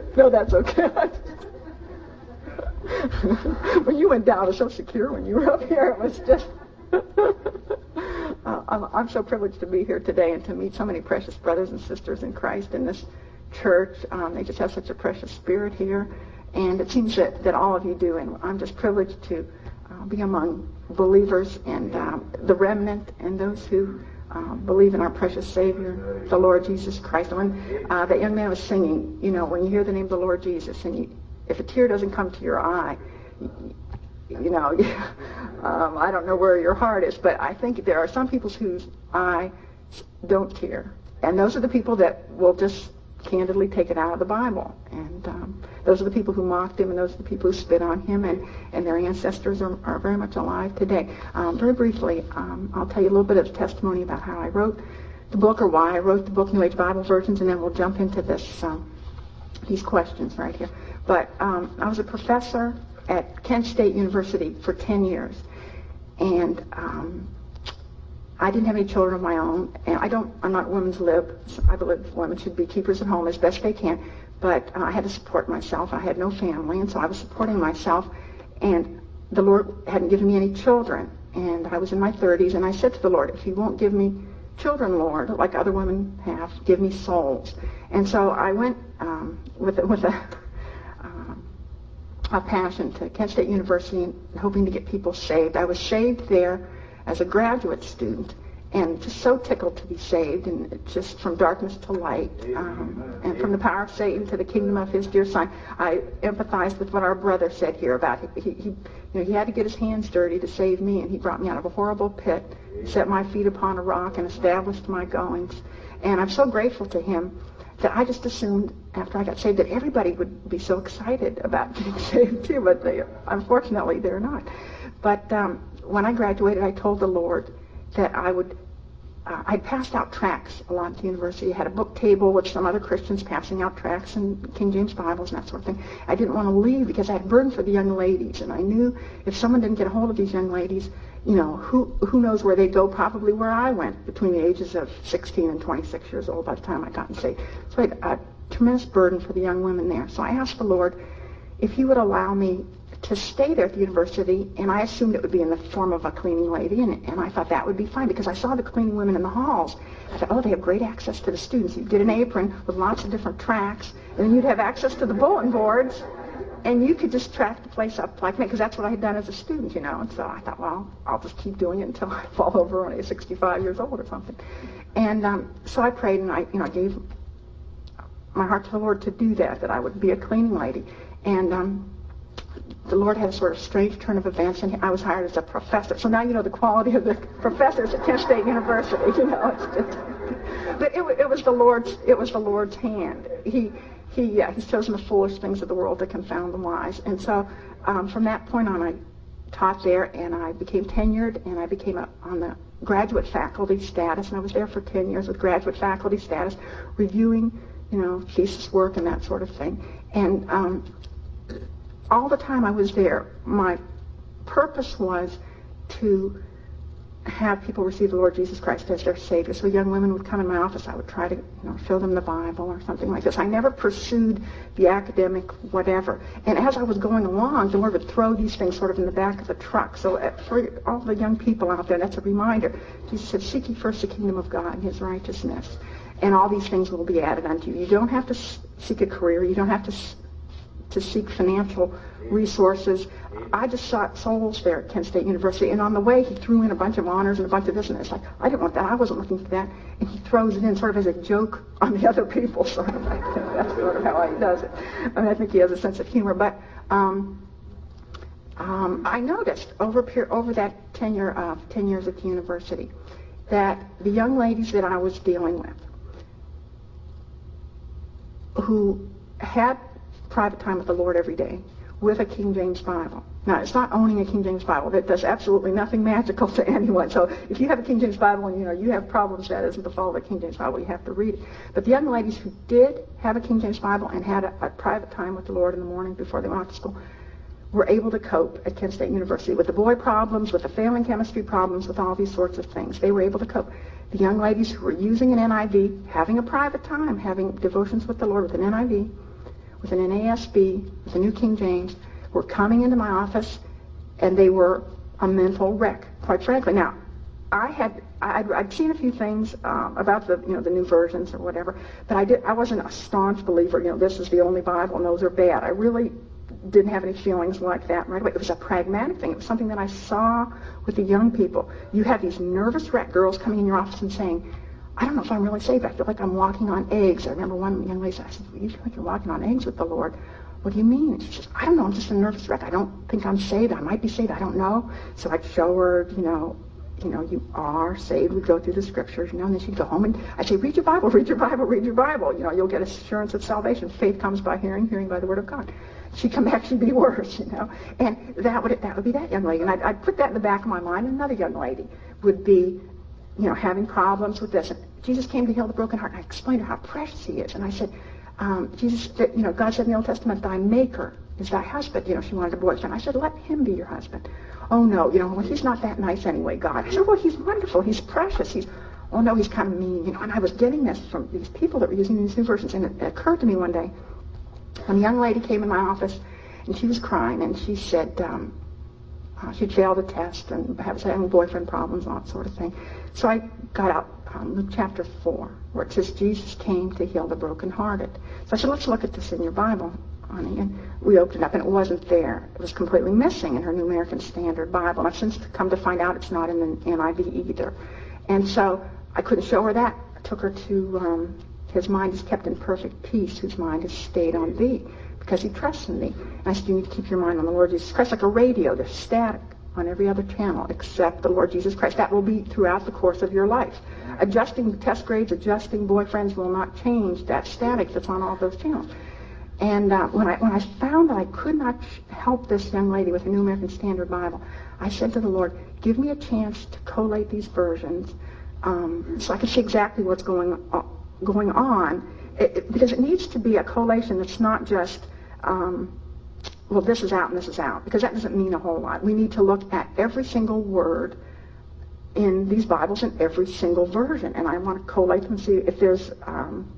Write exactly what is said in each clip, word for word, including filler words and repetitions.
No, that's okay. When you went down, it was so secure when you were up here. It was just... uh, I'm, I'm so privileged to be here today and to meet so many precious brothers and sisters in Christ in this church. Um, they just have such a precious spirit here. And it seems that, that all of you do. And I'm just privileged to uh, be among believers and um, the remnant and those who uh, believe in our precious Savior, the Lord Jesus Christ. And when uh, that young man was singing, you know, when you hear the name of the Lord Jesus and you, if a tear doesn't come to your eye, you, you know, um, I don't know where your heart is, but I think there are some people whose eye don't tear. And those are the people that will just candidly take it out of the Bible. And um, those are the people who mocked him, and those are the people who spit on him, and, and their ancestors are, are very much alive today. Um, very briefly, um, I'll tell you a little bit of testimony about how I wrote the book, or why I wrote the book, New Age Bible Versions, and then we'll jump into this um, these questions right here. But um, I was a professor at Kent State University for ten years, and um, I didn't have any children of my own, and I don't, I'm not women's lib. I believe women should be keepers at home as best they can, but uh, I had to support myself. I had no family, and so I was supporting myself, and the Lord hadn't given me any children, and I was in my thirties, and I said to the Lord, if you won't give me children, Lord, like other women have, give me souls. And so I went um, with, with a, um, a passion to Kent State University and hoping to get people saved. I was saved there as a graduate student, and just so tickled to be saved, and just from darkness to light, um, and from the power of Satan to the kingdom of his dear Son. I empathized with what our brother said here about he, he, you know, he had to get his hands dirty to save me, and he brought me out of a horrible pit, set my feet upon a rock, and established my goings. And I'm so grateful to him that I just assumed after I got saved that everybody would be so excited about getting saved too, but they, unfortunately they're not. But um, when I graduated, I told the Lord that I would, uh, I'd passed out tracts a lot at the university. I had a book table with some other Christians passing out tracts and King James Bibles and that sort of thing. I didn't want to leave because I had a burden for the young ladies, and I knew if someone didn't get a hold of these young ladies, you know, who who knows where they'd go, probably where I went between the ages of sixteen and twenty-six years old by the time I got saved. So I had a tremendous burden for the young women there. So I asked the Lord if he would allow me to stay there at the university, and I assumed it would be in the form of a cleaning lady, and, and I thought that would be fine because I saw the cleaning women in the halls. I thought, oh, they have great access to the students. You'd get an apron with lots of different tracts, and then you'd have access to the bulletin boards, and you could just track the place up like me, because that's what I had done as a student, you know. And so I thought, well, I'll just keep doing it until I fall over when I'm sixty-five years old or something. And um, so I prayed, and I, you know, I gave my heart to the Lord to do that, that I would be a cleaning lady. And um, the Lord had a sort of strange turn of events, and I was hired as a professor. So now you know the quality of the professors at Kent State University. You know, it's just, but it, it was the Lord's. It was the Lord's hand. He, he, yeah, He's chosen the foolish things of the world to confound the wise. And so, um, from that point on, I taught there, and I became tenured, and I became a, on the graduate faculty status, and I was there for ten years with graduate faculty status, reviewing, you know, thesis work and that sort of thing. And um, all the time I was there, my purpose was to have people receive the Lord Jesus Christ as their Savior. So young women would come in my office. I would try to, you know, show them the Bible or something like this. I never pursued the academic whatever. And as I was going along, the Lord would throw these things sort of in the back of the truck. So for all the young people out there, that's a reminder. Jesus said, seek ye first the kingdom of God and his righteousness, and all these things will be added unto you. You don't have to seek a career. You don't have to to seek financial resources. I just sought souls there at Kent State University, and on the way he threw in a bunch of honors and a bunch of this, and it's like, I didn't want that, I wasn't looking for that, and he throws it in sort of as a joke on the other people, sort of. I think that's sort of how he does it. I mean, I think he has a sense of humor, but um, um, I noticed over per- over that tenure of ten years at the university that the young ladies that I was dealing with who had private time with the Lord every day with a King James Bible. Now, it's not owning a King James Bible. That does absolutely nothing magical to anyone. So if you have a King James Bible and, you know, you have problems, that isn't the fault of the King James Bible. You have to read it. But the young ladies who did have a King James Bible and had a, a private time with the Lord in the morning before they went off to school were able to cope at Kent State University with the boy problems, with the failing chemistry problems, with all these sorts of things. They were able to cope. The young ladies who were using an N I V, having a private time, having devotions with the Lord with an N I V, with an N A S B, with a New King James, were coming into my office, and they were a mental wreck, quite frankly. Now, I had I'd, I'd seen a few things um, about the you know the new versions or whatever, but I did I wasn't a staunch believer. You know, this is the only Bible, and those are bad. I really didn't have any feelings like that right away. It was a pragmatic thing. It was something that I saw with the young people. You have these nervous wreck girls coming in your office and saying, I don't know if I'm really saved. I feel like I'm walking on eggs. I remember one young lady said, I said, well, you feel like you're walking on eggs with the Lord. What do you mean? And she says, I don't know. I'm just a nervous wreck. I don't think I'm saved. I might be saved. I don't know. So I'd show her, you know, you know, you are saved. We'd go through the scriptures, you know, and then she'd go home and I'd say, read your Bible, read your Bible, read your Bible. You know, you'll get assurance of salvation. Faith comes by hearing, hearing by the word of God. She'd come back, she'd be worse, you know. And that would that would be that young lady. And I'd, I'd put that in the back of my mind. And another young lady would be, you know, having problems with this. And Jesus came to heal the broken heart. And I explained to her how precious he is. And I said, um, Jesus, that, you know, God said in the Old Testament, thy maker is thy husband. You know, she wanted a boyfriend. I said, let him be your husband. Oh, no, you know, well, he's not that nice anyway, God. I said, well, he's wonderful. He's precious. He's, oh, no, he's kind of mean, you know. And I was getting this from these people that were using these new versions. And it, it occurred to me one day, when a young lady came in my office, and she was crying, and she said um, uh, she'd failed a test and perhaps having boyfriend problems and that sort of thing. So I got out um, Luke chapter four, where it says, Jesus came to heal the brokenhearted. So I said, let's look at this in your Bible, honey. And we opened it up, and it wasn't there. It was completely missing in her New American Standard Bible. And I've since come to find out it's not in the N I V either. And so I couldn't show her that. I took her to um, his mind is kept in perfect peace, whose mind is stayed on thee, because he trusts in thee. And I said, you need to keep your mind on the Lord Jesus Christ, like a radio. There's static on every other channel except the Lord Jesus Christ. That will be throughout the course of your life. Adjusting test grades, adjusting boyfriends will not change that static that's on all those channels. And uh, when I when I found that I could not help this young lady with a New American Standard Bible, I said to the Lord, give me a chance to collate these versions um, so I can see exactly what's going on, going on. It, it, because it needs to be a collation that's not just, um, well, this is out and this is out, because that doesn't mean a whole lot. We need to look at every single word in these Bibles in every single version, and I want to collate them and see if there's um,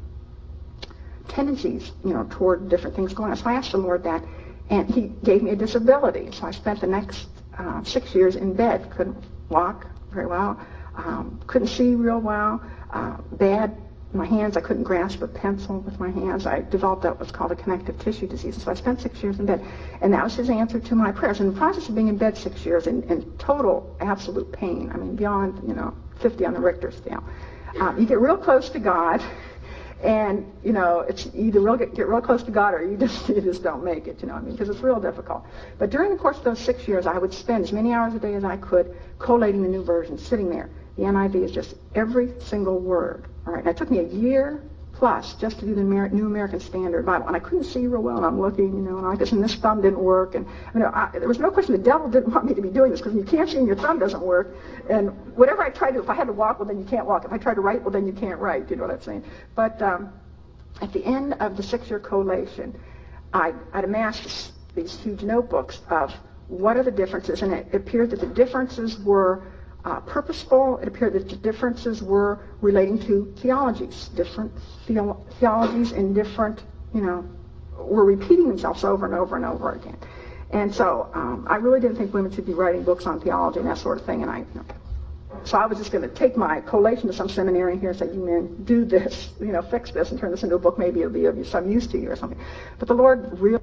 tendencies, you know, toward different things going on. So I asked the Lord that, and he gave me a disability. So I spent the next uh, six years in bed. Couldn't walk very well, um, couldn't see real well, uh, bad. My hands, I couldn't grasp a pencil with my hands. I developed what's called a connective tissue disease. So I spent six years in bed. And that was his answer to my prayers. In the process of being in bed six years in, in total, absolute pain, I mean, beyond, you know, fifty on the Richter scale, um, you get real close to God, and, you know, it's either real, get, get real close to God or you just, you just don't make it, you know what I mean, because it's real difficult. But during the course of those six years, I would spend as many hours a day as I could collating the new version, sitting there. The N I V is just every single word. All right, and it took me a year plus just to do the New American Standard Bible, and I couldn't see real well, and I'm looking, you know, and I guess and this thumb didn't work, and you know, I, there was no question the devil didn't want me to be doing this, because you can't see and your thumb doesn't work, and whatever I tried to do, if I had to walk, well, then you can't walk. If I tried to write, well, then you can't write. You know what I'm saying? But um, at the end of the six-year collation, I, I'd amassed these huge notebooks of what are the differences, and it appeared that the differences were Uh, purposeful. It appeared that the differences were relating to theologies, different theo- theologies in different, you know, were repeating themselves over and over and over again. And so um, I really didn't think women should be writing books on theology and that sort of thing. And I, you know, so I was just going to take my collation to some seminary here and say, you men, do this, you know, fix this and turn this into a book. Maybe it'll be of some use to you or something. But the Lord really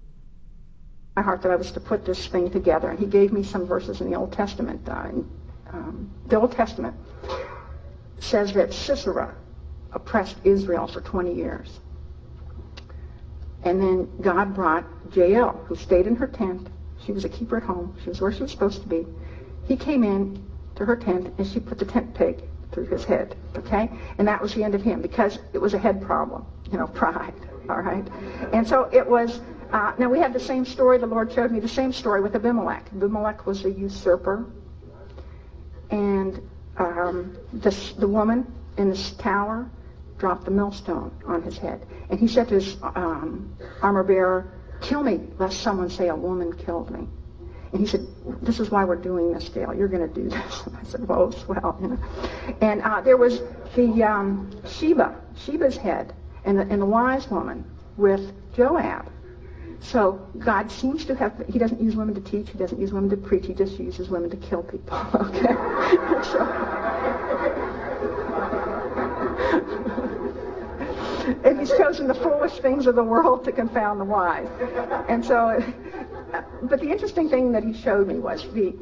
my heart that I was to put this thing together, and He gave me some verses in the Old Testament. Uh, in, Um, the Old Testament says that Sisera oppressed Israel for twenty years. And then God brought Jael, who stayed in her tent. She was a keeper at home. She was where she was supposed to be. He came in to her tent, and she put the tent peg through his head, okay? And that was the end of him, because it was a head problem, you know, pride, all right? And so it was, uh, now we have the same story. The Lord showed me the same story with Abimelech. Abimelech was a usurper. And um, this, the woman in this tower dropped the millstone on his head. And he said to his um, armor bearer, kill me, lest someone say a woman killed me. And he said, this is why we're doing this, Gail. You're going to do this. And I said, whoa, swell. You know. And uh, there was the um, Sheba, Sheba's head, and the, and the wise woman with Joab. So God seems to have, he doesn't use women to teach, he doesn't use women to preach, he just uses women to kill people, okay? so, and he's chosen the foolish things of the world to confound the wise. And so, but the interesting thing that he showed me was the,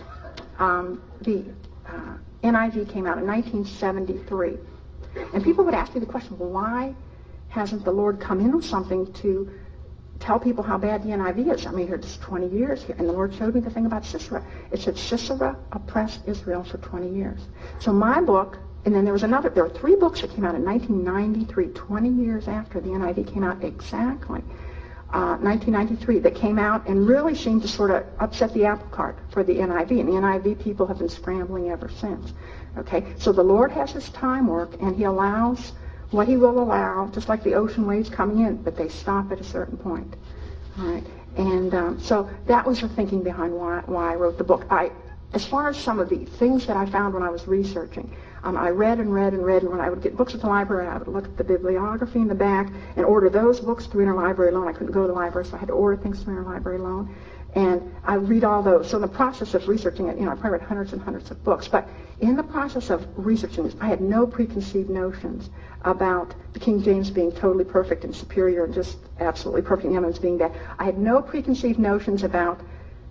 um, the uh, N I V came out in nineteen seventy-three. And people would ask me the question, well, why hasn't the Lord come in with something to tell people how bad the N I V is? I mean, here it's twenty years here, and the Lord showed me the thing about Sisera. It said Sisera oppressed Israel for twenty years. So my book, and then there was another, there were three books that came out in nineteen ninety-three, twenty years after the N I V came out exactly, uh, nineteen ninety-three, that came out and really seemed to sort of upset the apple cart for the N I V, and the N I V people have been scrambling ever since. Okay, so the Lord has his time work, and he allows what he will allow, just like the ocean waves coming in, but they stop at a certain point. All right, and um, so that was the thinking behind why, why I wrote the book. I, as far as some of the things that I found when I was researching, um, I read and read and read, and when I would get books at the library, I would look at the bibliography in the back and order those books through interlibrary loan. I couldn't go to the library, so I had to order things through interlibrary loan. And I read all those. So in the process of researching it, you know, I probably read hundreds and hundreds of books. But in the process of researching this, I had no preconceived notions about the King James being totally perfect and superior and just absolutely perfect, and the Evans being bad. I had no preconceived notions about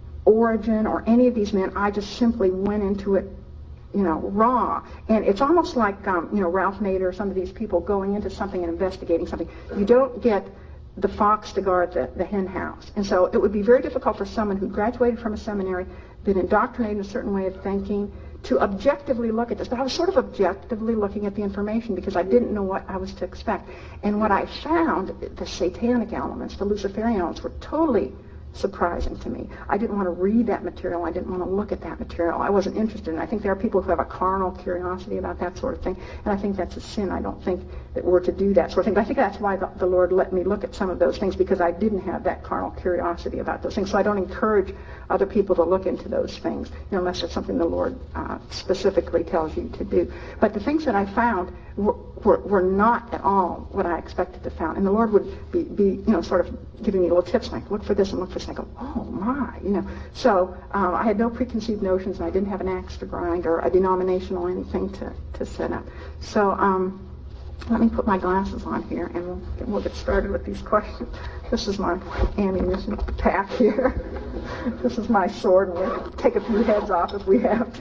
Origen or any of these men. I just simply went into it, you know, raw. And it's almost like, um, you know, Ralph Nader or some of these people going into something and investigating something. You don't get the fox to guard the, the hen house. And so it would be very difficult for someone who graduated from a seminary, been indoctrinated in a certain way of thinking, to objectively look at this. But I was sort of objectively looking at the information because I didn't know what I was to expect. And what I found, the satanic elements, the Luciferian elements, were totally surprising to me. I didn't want to read that material. I didn't want to look at that material. I wasn't interested in it. I think there are people who have a carnal curiosity about that sort of thing, and I think that's a sin. I don't think that we're to do that sort of thing. But I think that's why the, the Lord let me look at some of those things, because I didn't have that carnal curiosity about those things. So I don't encourage other people to look into those things, you know, unless it's something the Lord uh, specifically tells you to do. But the things that I found were, were, were not at all what I expected to find. And the Lord would be, be, you know, sort of giving me little tips like, look for this and look for this. And I go, oh my, you know. So um, I had no preconceived notions, and I didn't have an axe to grind or a denomination or anything to, to set up. So um, let me put my glasses on here, and we'll, we'll get started with these questions. This is my ammunition pack here. This is my sword, and we'll take a few heads off if we have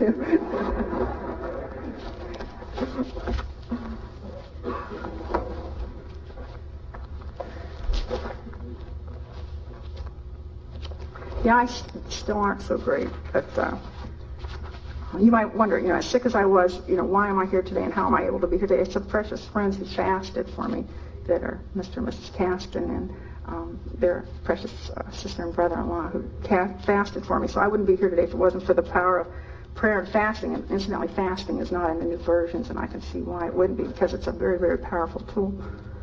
to. Yeah, I st- still aren't so great, but uh, you might wonder, you know, as sick as I was, you know, why am I here today and how am I able to be here today? It's some precious friends who fasted for me that are Mister and Missus Caston and um, their precious uh, sister and brother-in-law who ca- fasted for me. So I wouldn't be here today if it wasn't for the power of prayer and fasting. And incidentally, fasting is not in the new versions, and I can see why it wouldn't be, because it's a very, very powerful tool.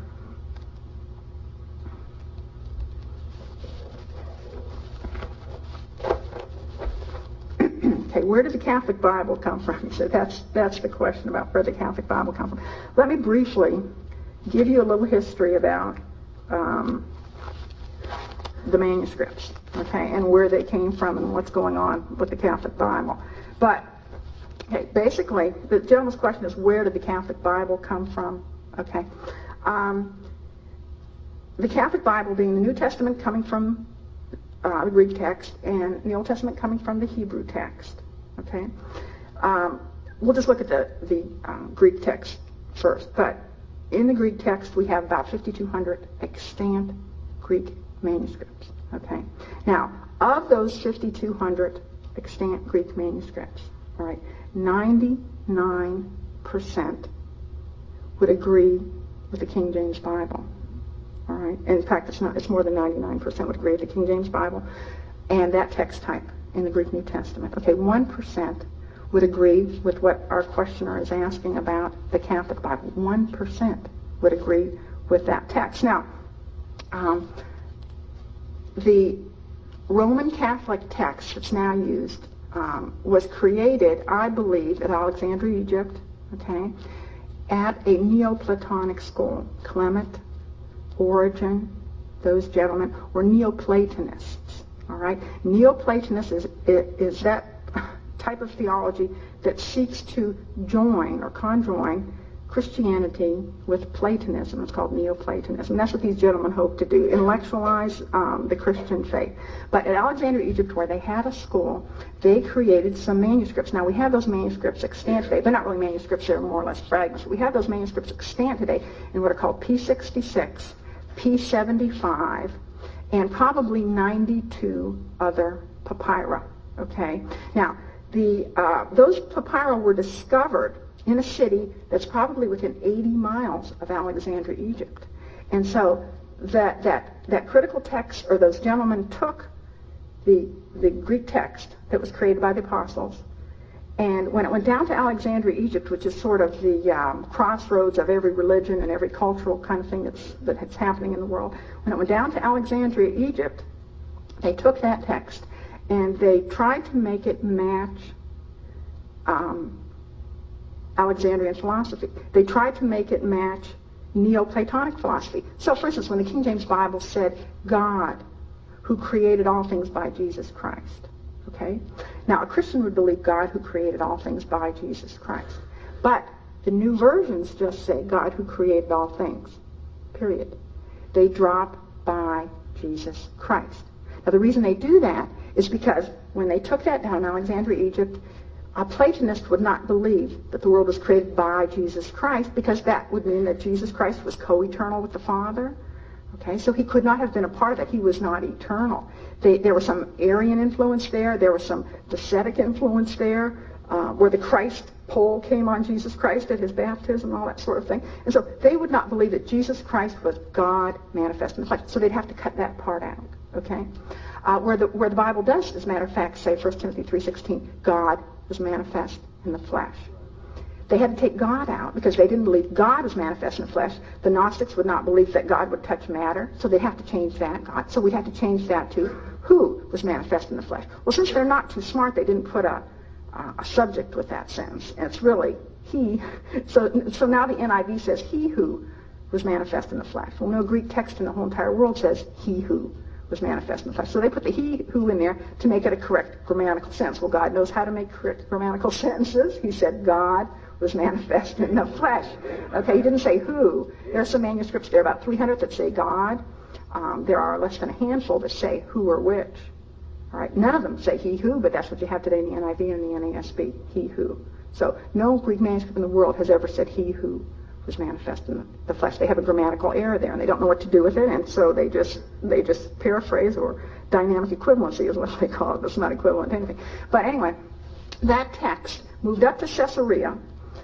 Okay, where did the Catholic Bible come from? So that's that's the question about where the Catholic Bible come from. Let me briefly give you a little history about um, the manuscripts, okay, and where they came from and what's going on with the Catholic Bible. But okay, basically, the gentleman's question is, where did the Catholic Bible come from? Okay, um, the Catholic Bible being the New Testament coming from Uh, the Greek text, and the Old Testament coming from the Hebrew text. Okay, um, we'll just look at the the um, Greek text first. But in the Greek text, we have about fifty-two hundred extant Greek manuscripts. Okay, now of those fifty-two hundred extant Greek manuscripts, all right, ninety-nine percent would agree with the King James Bible. All right. In fact, it's not. It's more than ninety-nine percent would agree with the King James Bible and that text type in the Greek New Testament. Okay, one percent would agree with what our questioner is asking about the Catholic Bible. one percent would agree with that text. Now, um, the Roman Catholic text that's now used um, was created, I believe, at Alexandria, Egypt, okay, at a Neoplatonic school. Clement, Origen, those gentlemen were Neoplatonists. All right? Neoplatonists is, is that type of theology that seeks to join or conjoin Christianity with Platonism. It's called Neoplatonism. That's what these gentlemen hope to do, intellectualize um, the Christian faith. But at Alexandria, Egypt, where they had a school, they created some manuscripts. Now, we have those manuscripts extant today. They're not really manuscripts. They're more or less fragments. We have those manuscripts extant today in what are called P sixty-six, P seventy-five, and probably ninety-two other papyri. Okay? Now, the uh, those papyri were discovered in a city that's probably within eighty miles of Alexandria, Egypt. And so that that that critical text, or those gentlemen took the the Greek text that was created by the apostles, and when it went down to Alexandria, Egypt, which is sort of the um, crossroads of every religion and every cultural kind of thing that's that's happening in the world, when it went down to Alexandria, Egypt, they took that text and they tried to make it match um, Alexandrian philosophy. They tried to make it match Neoplatonic philosophy. So, for instance, when the King James Bible said God, who created all things by Jesus Christ, okay? Now, a Christian would believe God who created all things by Jesus Christ. But the new versions just say God who created all things, period. They drop by Jesus Christ. Now, the reason they do that is because when they took that down in Alexandria, Egypt, a Platonist would not believe that the world was created by Jesus Christ, because that would mean that Jesus Christ was co-eternal with the Father. Okay, so he could not have been a part of that. He was not eternal. They, there was some Arian influence there. There was some Docetic influence there, uh, where the Christ pole came on Jesus Christ at his baptism and all that sort of thing. And so they would not believe that Jesus Christ was God manifest in the flesh. So they'd have to cut that part out. Okay, uh, where the where the Bible does, as a matter of fact, say First Timothy three sixteen, God was manifest in the flesh. They had to take God out because they didn't believe God was manifest in the flesh. The Gnostics would not believe that God would touch matter, so they'd have to change that. God. So we'd have to change that to who was manifest in the flesh. Well, since they're not too smart, they didn't put a, uh, a subject with that sentence, and it's really he. So, so now the N I V says he who was manifest in the flesh. Well, no Greek text in the whole entire world says he who was manifest in the flesh. So they put the he who in there to make it a correct grammatical sentence. Well, God knows how to make correct grammatical sentences. He said God was manifest in the flesh. Okay, he didn't say who. There are some manuscripts there, about three hundred, that say God. Um, there are less than a handful that say who or which. All right, none of them say he who, but that's what you have today in the N I V and the N A S B, he who. So no Greek manuscript in the world has ever said he who was manifest in the flesh. They have a grammatical error there, and they don't know what to do with it, and so they just they just paraphrase, or dynamic equivalency is what they call it. It's not equivalent to anything. But anyway, that text moved up to Caesarea,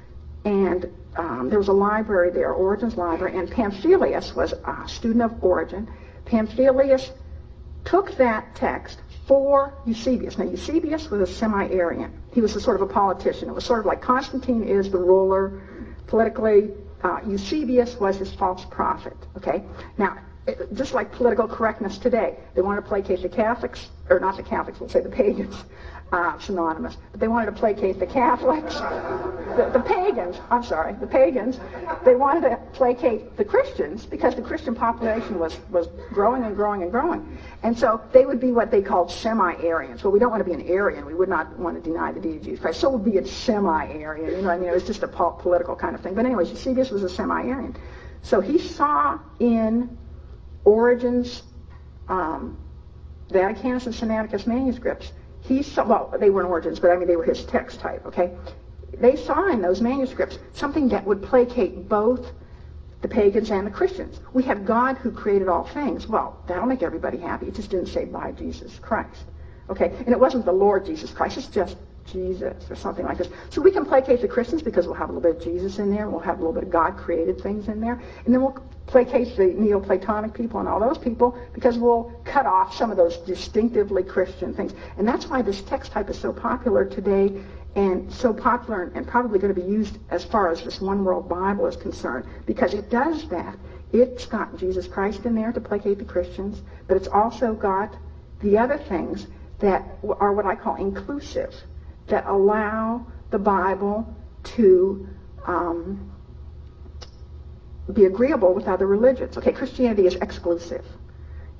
and um, there was a library there, Origen's library, and Pamphilus was a student of Origen. Pamphilus took that text for Eusebius. Now, Eusebius was a semi-Arian. He was a sort of a politician. It was sort of like Constantine is the ruler politically. Uh, Eusebius was his false prophet. Okay? Now, it, just like political correctness today, they wanted to placate the Catholics, or not the Catholics, we'll say the pagans. Uh, synonymous. But they wanted to placate the Catholics, the, the pagans, I'm sorry, the pagans. They wanted to placate the Christians because the Christian population was, was growing and growing and growing. And so they would be what they called semi-Arians. Well, we don't want to be an Arian. We would not want to deny the deity of Jesus Christ. So we'll be a semi-Arian. You know what I mean? It was just a po- political kind of thing. But anyways, Eusebius was a semi-Arian. So he saw in Origen's um, Vaticanus and Sinaiticus manuscripts, He saw, well, they weren't Origen's, but I mean they were his text type, okay? They saw in those manuscripts something that would placate both the pagans and the Christians. We have God who created all things. Well, that'll make everybody happy. It just didn't say by Jesus Christ, okay? And it wasn't the Lord Jesus Christ. It's just Jesus or something like this. So we can placate the Christians because we'll have a little bit of Jesus in there. We'll have a little bit of God created things in there. And then we'll placate the Neoplatonic people and all those people because we'll cut off some of those distinctively Christian things. And that's why this text type is so popular today, and so popular and probably going to be used as far as this one world Bible is concerned, because it does that. It's got Jesus Christ in there to placate the Christians, but it's also got the other things that are what I call inclusive, that allow the Bible to um, be agreeable with other religions. Okay, Christianity is exclusive.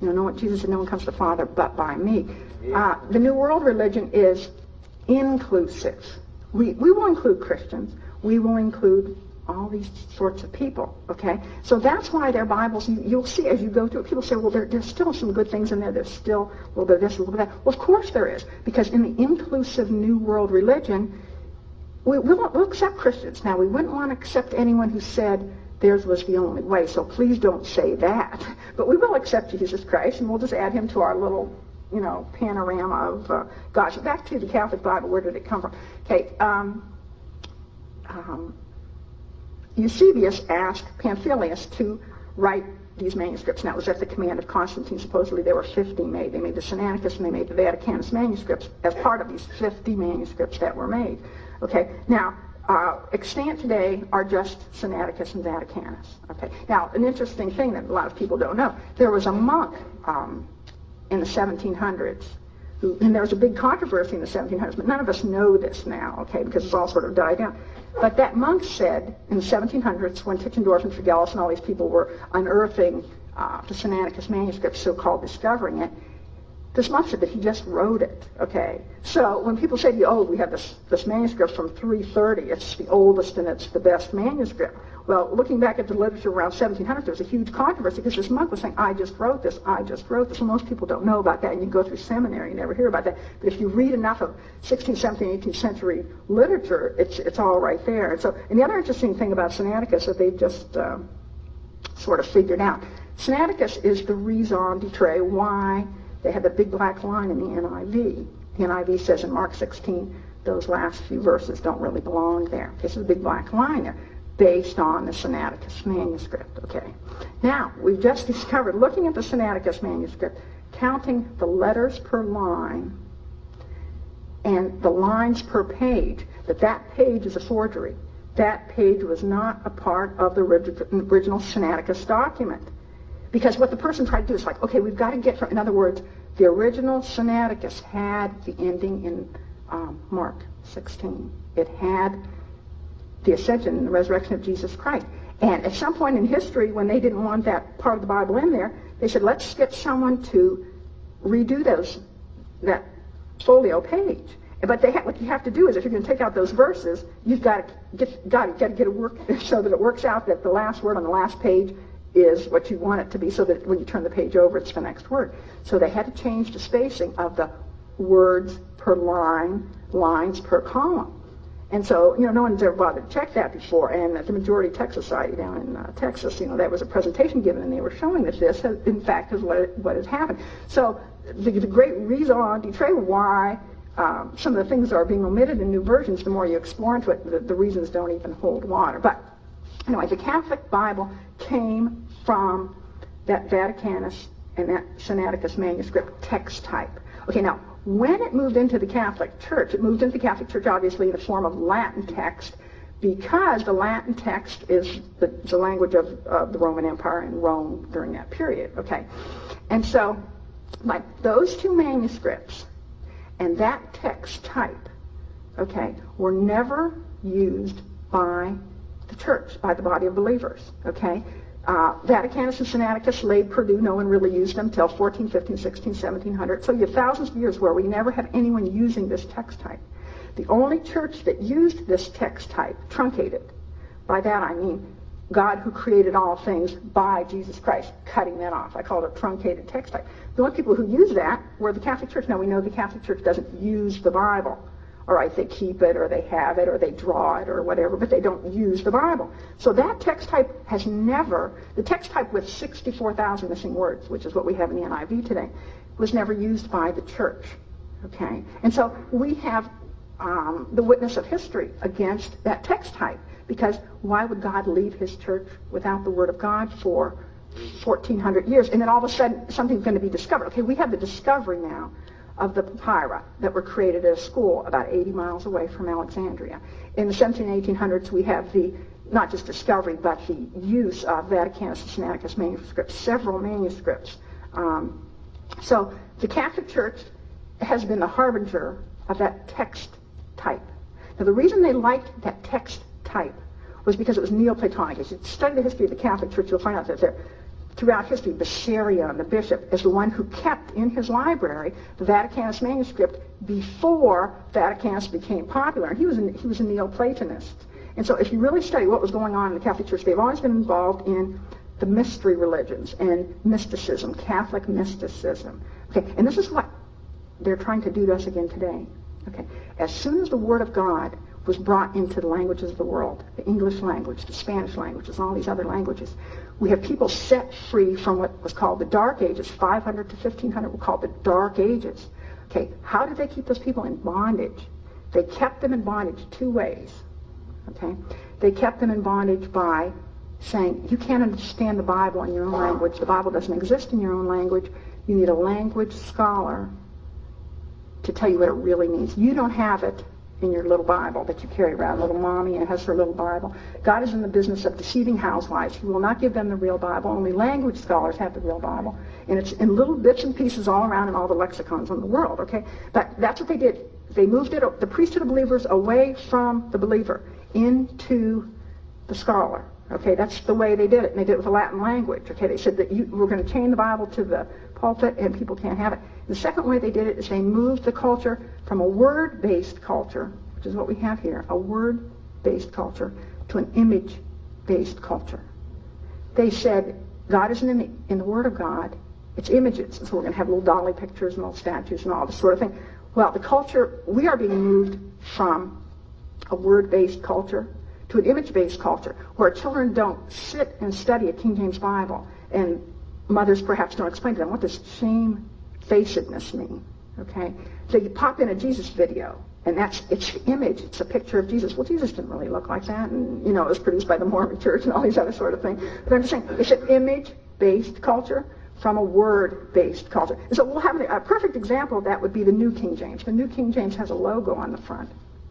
You know, no one, Jesus said, no one comes to the Father but by me. Uh, the New World religion is inclusive. We, we will include Christians. We will include all these sorts of people, okay? So that's why their Bibles, you, you'll see as you go through it, people say, well, there, there's still some good things in there. There's still a little bit of this, a little bit of that. Well, of course there is, because in the inclusive New World religion, we, we'll, we'll accept Christians. Now, we wouldn't want to accept anyone who said theirs was the only way, so please don't say that. But we will accept Jesus Christ, and we'll just add him to our little, you know, panorama of, uh, gosh, back to the Catholic Bible, where did it come from? Okay, um, um, Eusebius asked Pamphilus to write these manuscripts. Now, it was at the command of Constantine. Supposedly there were fifty made. They made the Sinaiticus and they made the Vaticanus manuscripts as part of these fifty manuscripts that were made. Okay, now, uh, extant today are just Sinaiticus and Vaticanus. Okay, now, an interesting thing that a lot of people don't know, there was a monk um, in the seventeen hundreds, who, and there was a big controversy in the seventeen hundreds, but none of us know this now, okay, because it's all sort of died down. But that monk said in the seventeen hundreds, when Tischendorf and Fidelis and all these people were unearthing uh, the Sinaiticus manuscript, so-called discovering it, this monk said that he just wrote it, okay? So when people say to you, oh, we have this, this manuscript from three thirty, it's the oldest and it's the best manuscript. Well, looking back at the literature around seventeen hundred, there was a huge controversy because this monk was saying, I just wrote this, I just wrote this. Well, most people don't know about that, and you go through seminary, you never hear about that. But if you read enough of sixteenth, seventeenth, eighteenth century literature, it's it's all right there. And so, and the other interesting thing about Sinaiticus that they've just um, sort of figured out, Sinaiticus is the raison d'etre why they had the big black line in the N I V. The N I V says in Mark sixteen, those last few verses don't really belong there. This is a big black line there, based on the Sinaiticus manuscript, okay? Now, we've just discovered, looking at the Sinaiticus manuscript, counting the letters per line and the lines per page, that that page is a forgery. That page was not a part of the original Sinaiticus document. Because what the person tried to do is like, okay, we've got to get from, in other words, the original Sinaiticus had the ending in um, Mark sixteen. It had the ascension and the resurrection of Jesus Christ. And at some point in history, when they didn't want that part of the Bible in there, they said, let's get someone to redo those, that folio page. But they ha- what you have to do is, if you're going to take out those verses, you've got to get, got to, got to get it work so that it works out that the last word on the last page is what you want it to be, so that when you turn the page over, it's the next word. So they had to change the spacing of the words per line, lines per column. And so, you know, no one's ever bothered to check that before. And at the Majority Text Society down in uh, Texas, you know, that was a presentation given, and they were showing that this, has, in fact, is what, what has happened. So the, the great raison d'etre why um, some of the things are being omitted in new versions, the more you explore into it, the, the reasons don't even hold water. But anyway, the Catholic Bible came from that Vaticanus and that Sinaiticus manuscript text type. Okay, now, when it moved into the Catholic Church, it moved into the Catholic Church obviously in the form of Latin text, because the Latin text is the, the language of uh, the Roman Empire and Rome during that period, okay? And so, like those two manuscripts and that text type, okay, were never used by the church, by the body of believers, okay? Uh, Vaticanus and Sinaiticus laid Purdue. No one really used them till fourteen, fifteen, sixteen, seventeen hundred. So you have thousands of years where we never have anyone using this text type. The only church that used this text type, truncated, by that I mean God who created all things by Jesus Christ, cutting that off. I call it a truncated text type. The only people who use that were the Catholic Church. Now we know the Catholic Church doesn't use the Bible. All right, they keep it, or they have it, or they draw it, or whatever, but they don't use the Bible. So that text type has never, the text type with sixty-four thousand missing words, which is what we have in the N I V today, was never used by the church, okay? And so we have um, the witness of history against that text type, because why would God leave his church without the Word of God for fourteen hundred years, and then all of a sudden something's going to be discovered? Okay, we have the discovery now of the papyri that were created at a school about eighty miles away from Alexandria. In the seventeen and eighteen hundreds, we have the, not just discovery, but the use of Vaticanus and Sinaiticus manuscripts, several manuscripts. Um, so the Catholic Church has been the harbinger of that text type. Now, the reason they liked that text type was because it was Neoplatonic. As you study the history of the Catholic Church, you'll find out that there throughout history, Bessarion, the bishop, is the one who kept in his library the Vaticanus manuscript before Vaticanus became popular. And he was a, he was a Neoplatonist. And so if you really study what was going on in the Catholic Church, they've always been involved in the mystery religions and mysticism, Catholic mysticism. Okay, and this is what they're trying to do to us again today. Okay, as soon as the Word of God was brought into the languages of the world, the English language, the Spanish languages, all these other languages, we have people set free from what was called the Dark Ages. five hundred to fifteen hundred were called the Dark Ages. Okay, how did they keep those people in bondage? They kept them in bondage two ways. Okay, they kept them in bondage by saying, you can't understand the Bible in your own language. The Bible doesn't exist in your own language. You need a language scholar to tell you what it really means. You don't have it in your little Bible that you carry around. Little mommy has her little Bible. God is in the business of deceiving housewives. He will not give them the real Bible. Only language scholars have the real Bible. And it's in little bits and pieces all around in all the lexicons in the world, okay? But that's what they did. They moved it, the priesthood of believers, away from the believer into the scholar. Okay, that's the way they did it. And they did it with the Latin language. Okay, they said that you, we're going to chain the Bible to the pulpit and people can't have it. The second way they did it is they moved the culture from a word-based culture, which is what we have here, a word-based culture, to an image-based culture. They said God isn't in the, in the Word of God. It's images. And so we're going to have little dolly pictures and little statues and all this sort of thing. Well, the culture, we are being moved from a word-based culture to an image-based culture where children don't sit and study a King James Bible and mothers perhaps don't explain to them what does shamefacedness mean. Okay, so you pop in a Jesus video and that's it's the image, it's a picture of Jesus. Well, Jesus didn't really look like that, and you know it was produced by the Mormon Church and all these other sort of things. But I'm just saying it's an image-based culture from a word-based culture. And so we'll have a perfect example of that would be the New King James. The New King James has a logo on the front.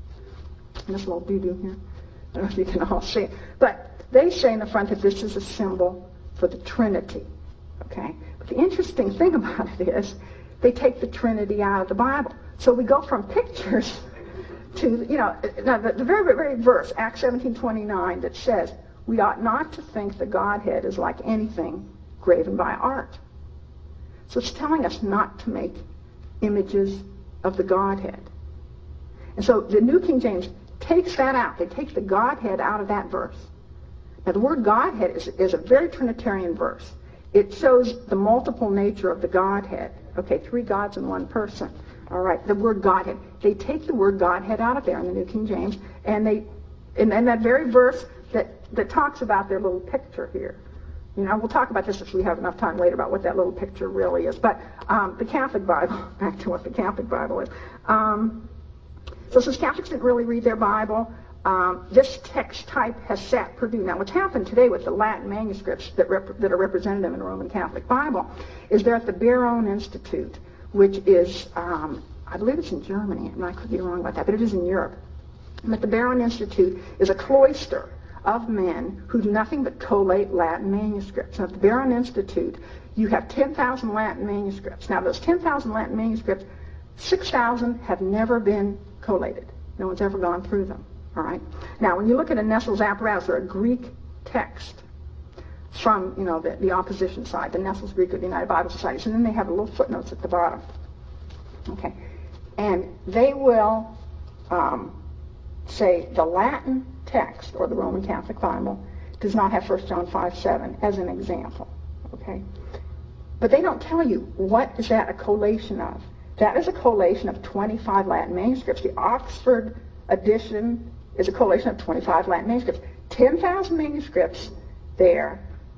And this little doo-doo here. I don't know if you can all see it. But they say in the front that this is a symbol for the Trinity. Okay? But the interesting thing about it is they take the Trinity out of the Bible. So we go from pictures to, you know, now the, the very, very verse, Acts seventeen twenty-nine, that says, we ought not to think the Godhead is like anything graven by art. So it's telling us not to make images of the Godhead. And so the New King James takes that out. They take the Godhead out of that verse. Now the word Godhead is, is a very Trinitarian verse. It shows the multiple nature of the Godhead. Okay, three gods in one person. All right, the word Godhead. They take the word Godhead out of there in the New King James, and they, and, and that very verse that, that talks about their little picture here. You know, we'll talk about this if we have enough time later about what that little picture really is. But um, the Catholic Bible, back to what the Catholic Bible is. Um, So since Catholics didn't really read their Bible, um, this text type has sat Purdue. Now what's happened today with the Latin manuscripts that, rep- that are representative in the Roman Catholic Bible is they're at the Beron Institute, which is, um, I believe it's in Germany, and I could be wrong about that, but it is in Europe. And at the Beron Institute is a cloister of men who do nothing but collate Latin manuscripts. And at the Beron Institute, you have ten thousand Latin manuscripts. Now those ten thousand Latin manuscripts, six thousand have never been collated. No one's ever gone through them. All right. Now, when you look at a Nestle's apparatus or a Greek text from, you know, the, the opposition side, the Nestle's Greek of the United Bible Societies, and then they have little footnotes at the bottom. Okay. And they will um, say the Latin text or the Roman Catholic Bible does not have First John five seven as an example. Okay. But they don't tell you what is that a collation of. That is a collation of twenty-five Latin manuscripts. The Oxford edition is a collation of twenty-five Latin manuscripts. ten thousand manuscripts there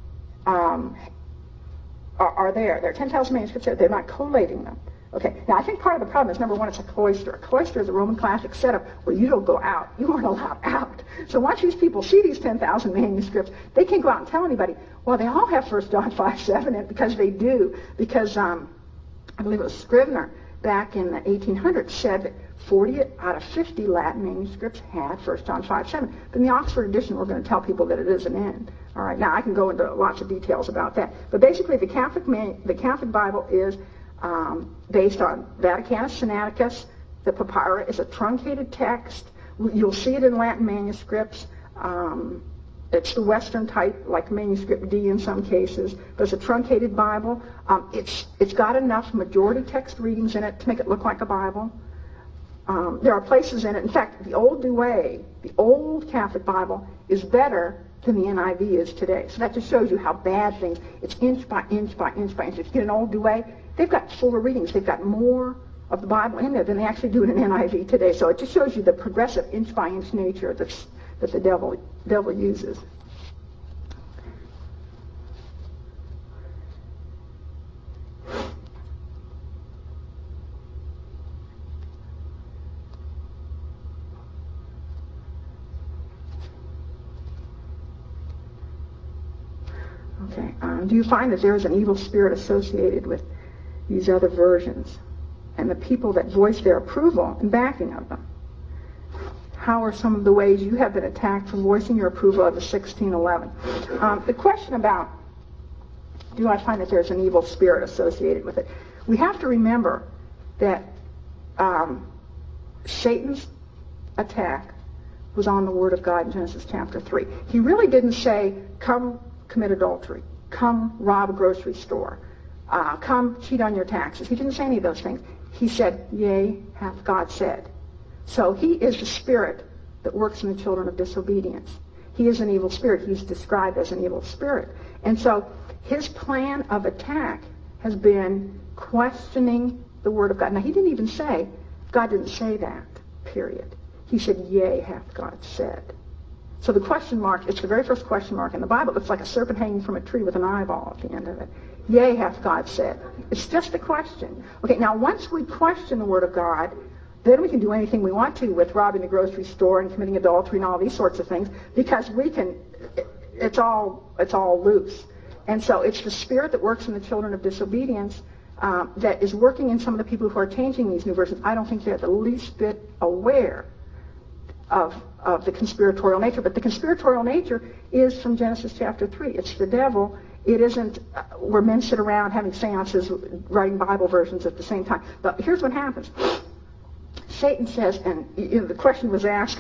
um, are, are there. There are ten thousand manuscripts there. They're not collating them. Okay. Now, I think part of the problem is, number one, it's a cloister. A cloister is a Roman Catholic setup where you don't go out. You aren't allowed out. So once these people see these ten thousand manuscripts, they can't go out and tell anybody, well, they all have First John five seven, and because they do, because um, I believe it was Scrivener back in the eighteen hundreds said that forty out of fifty Latin manuscripts had First John five seven. But in the Oxford edition, we're going to tell people that it isn't in. All right, now I can go into lots of details about that. But basically, the Catholic man, the Catholic Bible is um, based on Vaticanus Sinaiticus. The Papyra is a truncated text. You'll see it in Latin manuscripts. Um, It's the Western type, like manuscript D in some cases, but it's a truncated Bible. Um, it's it's got enough majority text readings in it to make it look like a Bible. Um, there are places in it. In fact, the old Douay, the old Catholic Bible, is better than the N I V is today. So that just shows you how bad things. It's inch by inch by inch by inch. If you get an old Douay, they've got fuller readings. They've got more of the Bible in there than they actually do in an N I V today. So it just shows you the progressive inch by inch nature that's, that the devil devil uses. Okay. Um, do you find that there is an evil spirit associated with these other versions and the people that voice their approval and backing of them? How are some of the ways you have been attacked for voicing your approval of the sixteen eleven? Um, the question about do I find that there's an evil spirit associated with it? We have to remember that um, Satan's attack was on the Word of God in Genesis chapter three. He really didn't say, come commit adultery, come rob a grocery store, uh, come cheat on your taxes. He didn't say any of those things. He said, yea, hath God said. So he is the spirit that works in the children of disobedience. He is an evil spirit. He's described as an evil spirit. And so his plan of attack has been questioning the Word of God. Now, he didn't even say, God didn't say that, period. He said, yea, hath God said. So the question mark, it's the very first question mark in the Bible. It looks like a serpent hanging from a tree with an eyeball at the end of it. Yea, hath God said. It's just a question. Okay, now once we question the Word of God, then we can do anything we want to with robbing the grocery store and committing adultery and all these sorts of things, because we can, it's all, it's all loose. And so it's the spirit that works in the children of disobedience um, that is working in some of the people who are changing these new versions. I don't think they're the least bit aware of, of the conspiratorial nature. But the conspiratorial nature is from Genesis chapter three. It's the devil. It isn't uh, where men sit around having seances, writing Bible versions at the same time. But here's what happens. Satan says, and you know, the question was asked,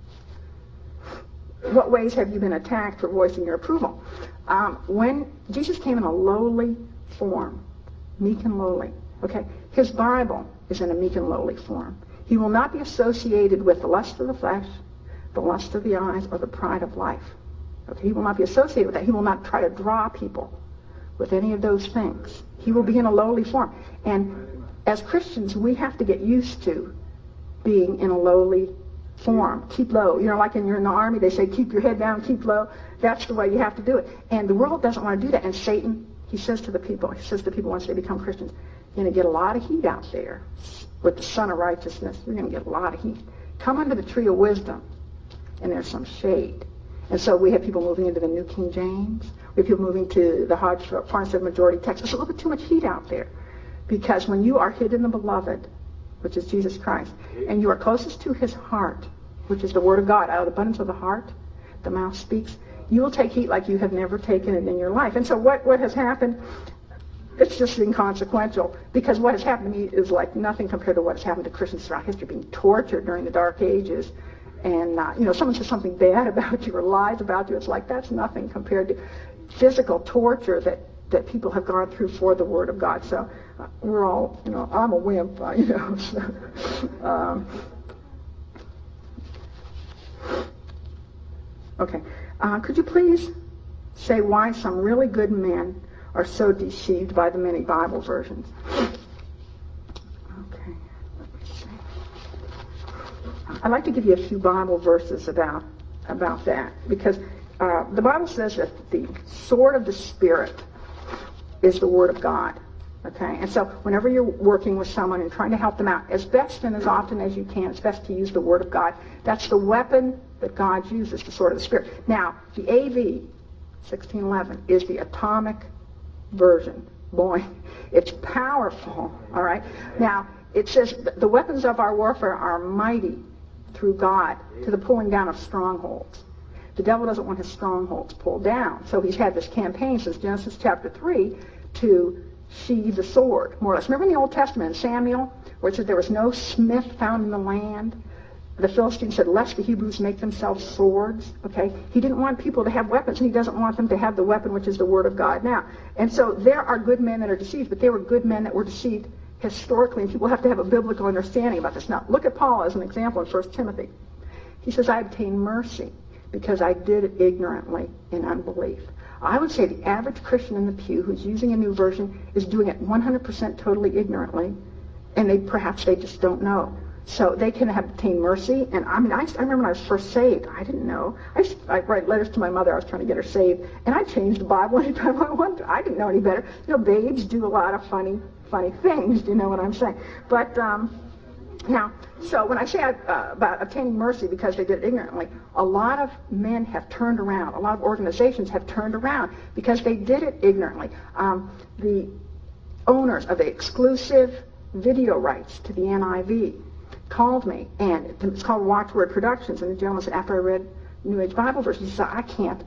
what ways have you been attacked for voicing your approval? Um, when Jesus came in a lowly form, meek and lowly, okay, his Bible is in a meek and lowly form. He will not be associated with the lust of the flesh, the lust of the eyes, or the pride of life. Okay, he will not be associated with that. He will not try to draw people with any of those things. He will be in a lowly form. And as Christians, we have to get used to being in a lowly form. Keep low. You know, like when you're in the army, they say, keep your head down, keep low. That's the way you have to do it. And the world doesn't want to do that. And Satan, he says to the people, he says to people once they become Christians, you're going to get a lot of heat out there with the Son of Righteousness. You're going to get a lot of heat. Come under the tree of wisdom, and there's some shade. And so we have people moving into the New King James. We have people moving to the Hodge Farnsworth majority text. There's a little bit too much heat out there. Because when you are hid in the beloved, which is Jesus Christ, and you are closest to his heart, which is the Word of God, out of the abundance of the heart, the mouth speaks, you will take heat like you have never taken it in your life. And so what, what has happened, it's just inconsequential, because what has happened to me is like nothing compared to what has happened to Christians throughout history, being tortured during the Dark Ages. And, uh, you know, someone says something bad about you or lies about you, it's like that's nothing compared to physical torture that, that people have gone through for the Word of God. So uh, we're all, you know, I'm a wimp, uh, you know. So, um, okay. Uh, could you please say why some really good men are so deceived by the many Bible versions? Okay. Let me see. I'd like to give you a few Bible verses about about that, because uh, the Bible says that the sword of the Spirit is the Word of God. Okay, and so whenever you're working with someone and trying to help them out, as best and as often as you can, it's best to use the Word of God. That's the weapon that God uses, the sword of the Spirit. Now, the A V sixteen eleven is the atomic version. Boy, it's powerful. All right. Now, it says the weapons of our warfare are mighty through God to the pulling down of strongholds. The devil doesn't want his strongholds pulled down, so he's had this campaign since Genesis chapter three to sheathe the sword, more or less. Remember in the Old Testament, in Samuel, where it said there was no smith found in the land? the Philistines said, lest the Hebrews make themselves swords. Okay, he didn't want people to have weapons, and he doesn't want them to have the weapon, which is the Word of God now. And so there are good men that are deceived, but there were good men that were deceived historically, and people have to have a biblical understanding about this. Now, look at Paul as an example in First Timothy. He says, I obtained mercy because I did it ignorantly in unbelief. I would say the average Christian in the pew who's using a new version is doing it one hundred percent totally ignorantly, and they perhaps they just don't know. So they can have obtained mercy. And I mean, I, I remember when I was first saved, I didn't know. I used to, I'd write letters to my mother. I was trying to get her saved, and I changed the Bible anytime I wanted. I didn't know any better. You know, babes do a lot of funny, funny things. Do you know what I'm saying? But um, now, so when I say uh, about obtaining mercy because they did it ignorantly, a lot of men have turned around. A lot of organizations have turned around because they did it ignorantly. Um, the owners of the exclusive video rights to the N I V called me, and it's called Watchword Productions, and the gentleman said, after I read New Age Bible verses, he said, I can't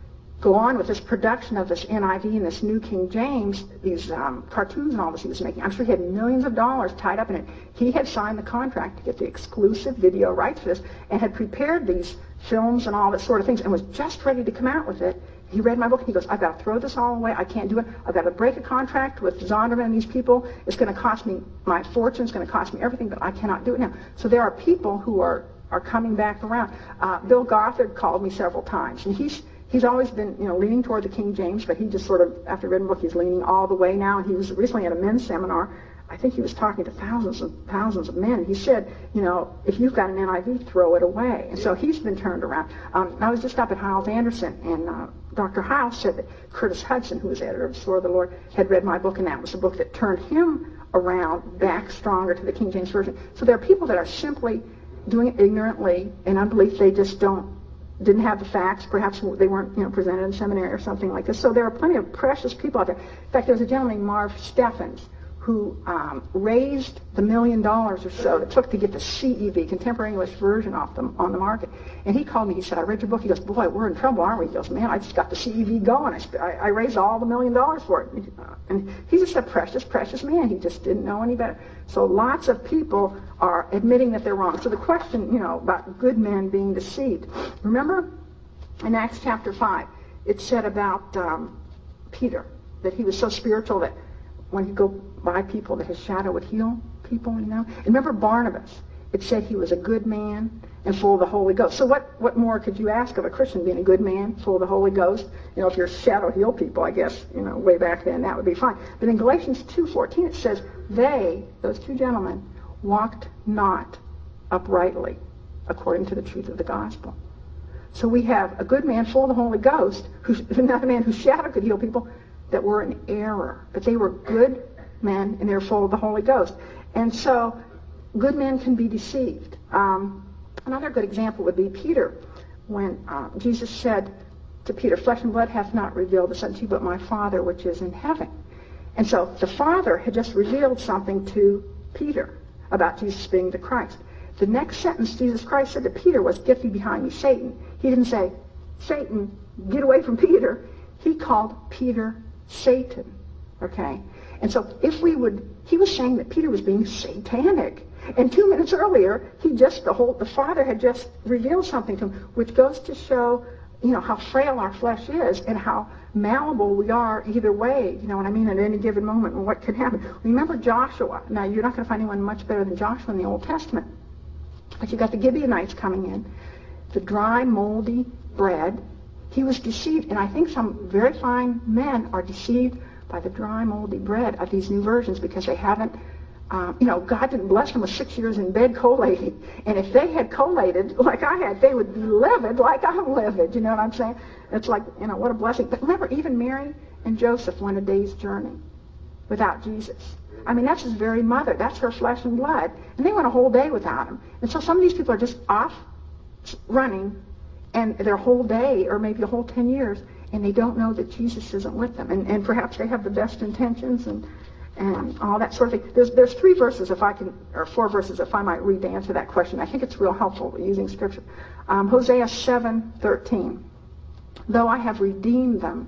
go on with this production of this N I V and this New King James, these um, cartoons and all this he was making. I'm sure he had millions of dollars tied up in it. He had signed the contract to get the exclusive video rights for this and had prepared these films and all that sort of things and was just ready to come out with it. He read my book and he goes, I've got to throw this all away. I can't do it. I've got to break a contract with Zondervan and these people. It's going to cost me my fortune. It's going to cost me everything, but I cannot do it now. So there are people who are, are coming back around. Uh, Bill Gothard called me several times, and he's he's always been, you know, leaning toward the King James, but he just sort of, after reading the book, he's leaning all the way now. And he was recently at a men's seminar. I think he was talking to thousands and thousands of men. And he said, you know, if you've got an N I V, throw it away. And so he's been turned around. Um, I was just up at Hyles Anderson, and uh, Doctor Hyles said that Curtis Hudson, who was editor of The Sword of the Lord, had read my book, and that was the book that turned him around back stronger to the King James Version. So there are people that are simply doing it ignorantly in unbelief. They just don't, didn't have the facts. Perhaps they weren't, you know, presented in seminary or something like this. So there are plenty of precious people out there. In fact, there was a gentleman named Marv Steffens who um, raised the million dollars or so it took to get the C E V, Contemporary English Version, off them on the market. And he called me. He said, I read your book. He goes, boy, we're in trouble, aren't we? He goes, man, I just got the C E V going. I, I, I raised all the million dollars for it. And he's just a precious, precious man. He just didn't know any better. So lots of people are admitting that they're wrong. So the question, you know, about good men being deceived. Remember in Acts chapter five, it said about um, Peter, that he was so spiritual that when he'd go by people, that his shadow would heal people, you know. And remember Barnabas. It said he was a good man and full of the Holy Ghost. So what, what more could you ask of a Christian, being a good man, full of the Holy Ghost? You know, if your shadow healed people, I guess, you know, way back then, that would be fine. But in Galatians two fourteen, it says, they, those two gentlemen, walked not uprightly according to the truth of the gospel. So we have a good man full of the Holy Ghost, who's not a man whose shadow could heal people, that were in error. But they were good men, and they're full of the Holy Ghost. And so good men can be deceived. Um, another good example would be Peter, when uh, Jesus said to Peter, flesh and blood hath not revealed this unto you, but my Father which is in heaven. And so the Father had just revealed something to Peter about Jesus being the Christ. The next sentence Jesus Christ said to Peter was, get thee behind me, Satan. He didn't say, Satan, get away from Peter. He called Peter Satan. Okay? And so if we would, he was saying that Peter was being satanic. And two minutes earlier, he just, the whole, the Father had just revealed something to him, which goes to show, you know, how frail our flesh is and how malleable we are either way, you know what I mean, at any given moment, and what could happen. Remember Joshua. Now, you're not going to find anyone much better than Joshua in the Old Testament. But you got the Gibeonites coming in, the dry, moldy bread. He was deceived, and I think some very fine men are deceived by the dry, moldy bread of these new versions because they haven't, um, you know, God didn't bless them with six years in bed collating. And if they had collated like I had, they would be livid like I'm livid. You know what I'm saying? It's like, you know, what a blessing. But remember, even Mary and Joseph went a day's journey without Jesus. I mean, that's his very mother. That's her flesh and blood. And they went a whole day without him. And so some of these people are just off running, and their whole day, or maybe a whole ten years, and they don't know that Jesus isn't with them. And, and perhaps they have the best intentions and and all that sort of thing. There's there's three verses, if I can, or four verses, if I might read to answer that question. I think it's real helpful using Scripture. Um, Hosea seven thirteen. Though I have redeemed them,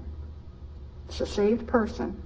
it's a saved person,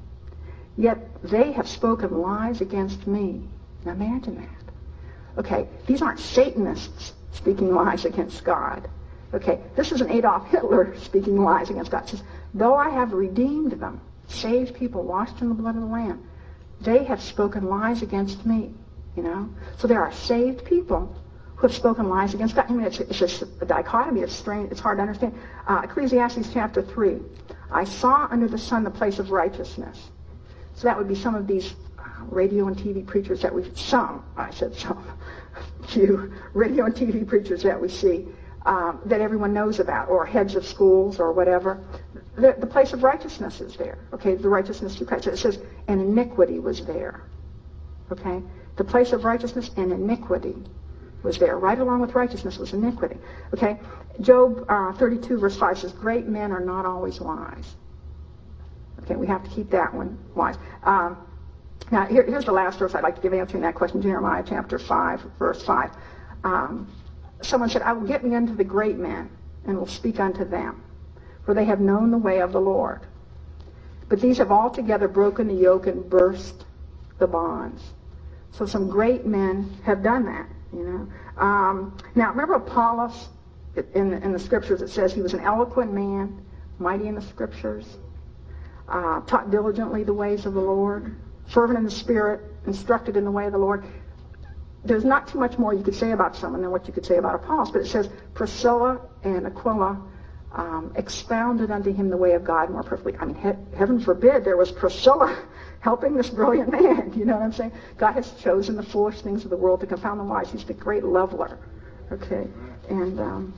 yet they have spoken lies against me. Now imagine that. Okay, these aren't Satanists speaking lies against God. Okay, this is an Adolf Hitler speaking lies against God. It says, though I have redeemed them, saved people, washed in the blood of the Lamb, they have spoken lies against me. You know, so there are saved people who have spoken lies against God. I mean, it's, it's just a dichotomy. It's strange. It's hard to understand. Uh, Ecclesiastes chapter three. I saw under the sun the place of righteousness. So that would be some of these uh, radio and T V preachers that we some I said some few radio and T V preachers that we see um, that everyone knows about, or heads of schools or whatever. The, the place of righteousness is there. Okay, the righteousness through Christ. It says, and iniquity was there. Okay, the place of righteousness and iniquity was there. Right along with righteousness was iniquity. Okay, Job uh, thirty-two verse five says, great men are not always wise. Okay, we have to keep that one wise. Um, now, here, here's the last verse I'd like to give answering that question, Jeremiah chapter five, verse five. Um, someone said, I will get me unto the great men, and will speak unto them, for they have known the way of the Lord. But these have altogether broken the yoke and burst the bonds. So some great men have done that, you know. Um, now, remember Apollos, in, in the scriptures it says he was an eloquent man, mighty in the scriptures, uh, taught diligently the ways of the Lord, fervent in the spirit, instructed in the way of the Lord. There's not too much more you could say about someone than what you could say about Apollos, but it says Priscilla and Aquila um, expounded unto him the way of God more perfectly. I mean, he- heaven forbid there was Priscilla helping this brilliant man. You know what I'm saying? God has chosen the foolish things of the world to confound the wise. He's the great leveler. Okay, and um,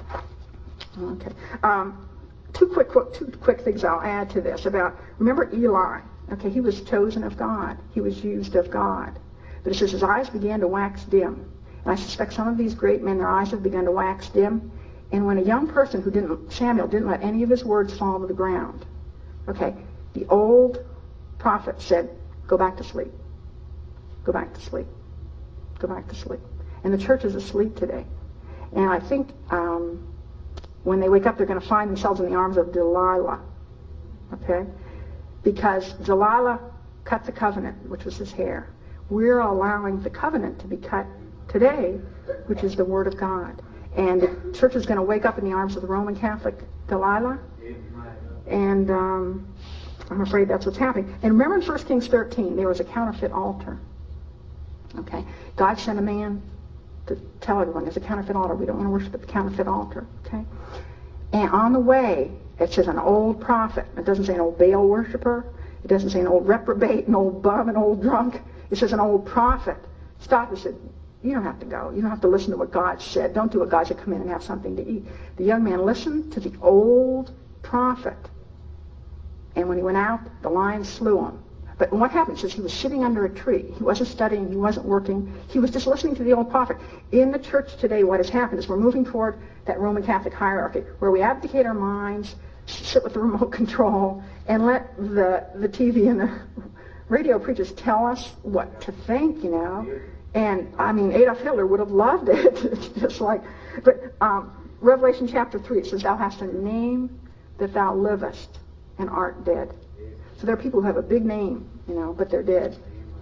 okay, um, two quick, quick two quick things I'll add to this about. Remember Eli? Okay, he was chosen of God. He was used of God. But it says his eyes began to wax dim. And I suspect some of these great men, their eyes have begun to wax dim. And when a young person who didn't, Samuel didn't let any of his words fall to the ground. Okay, the old prophet said, go back to sleep. Go back to sleep. Go back to sleep. And the church is asleep today. And I think um, when they wake up, they're going to find themselves in the arms of Delilah. Okay? Because Delilah cut the covenant, which was his hair. We're allowing the covenant to be cut today, which is the Word of God. And the church is going to wake up in the arms of the Roman Catholic Delilah. And um, I'm afraid that's what's happening. And remember in First Kings thirteen, there was a counterfeit altar. Okay? God sent a man to tell everyone there's a counterfeit altar. We don't want to worship at the counterfeit altar. Okay? And on the way, it says an old prophet. It doesn't say an old Baal worshiper. It doesn't say an old reprobate, an old bum, an old drunk. It says an old prophet stopped and said, you don't have to go. You don't have to listen to what God said. Don't do what God said. Come in and have something to eat. The young man listened to the old prophet. And when he went out, the lions slew him. But what happened is he was sitting under a tree. He wasn't studying. He wasn't working. He was just listening to the old prophet. In the church today, what has happened is we're moving toward that Roman Catholic hierarchy where we abdicate our minds, sit with the remote control, and let the, the T V and the radio preachers tell us what to think, you know. And, I mean, Adolf Hitler would have loved it. It's just like, but um, Revelation chapter three, it says, thou hast a name that thou livest and art dead. So there are people who have a big name, you know, but they're dead.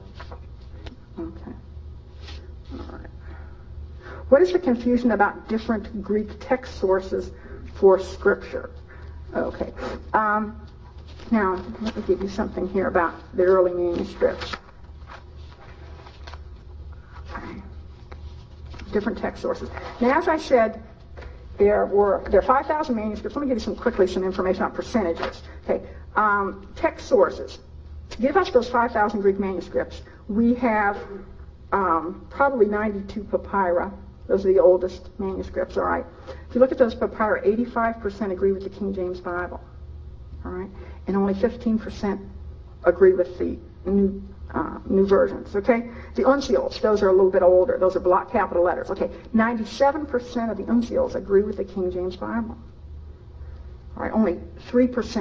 Okay. All right. What is the confusion about different Greek text sources for Scripture? Okay. Um, now, let me give you something here about the early manuscripts. Okay. Different text sources. Now, as I said, there were there are five thousand manuscripts. Let me give you some quickly some information on percentages. Okay. Um, text sources. To give us those five thousand Greek manuscripts, we have um, probably ninety-two papyri. Those are the oldest manuscripts, all right? If you look at those papyri, eighty-five percent agree with the King James Bible, all right? And only fifteen percent agree with the new uh, new versions, okay? The uncials, those are a little bit older. Those are block capital letters, okay? ninety-seven percent of the uncials agree with the King James Bible. All right, only three percent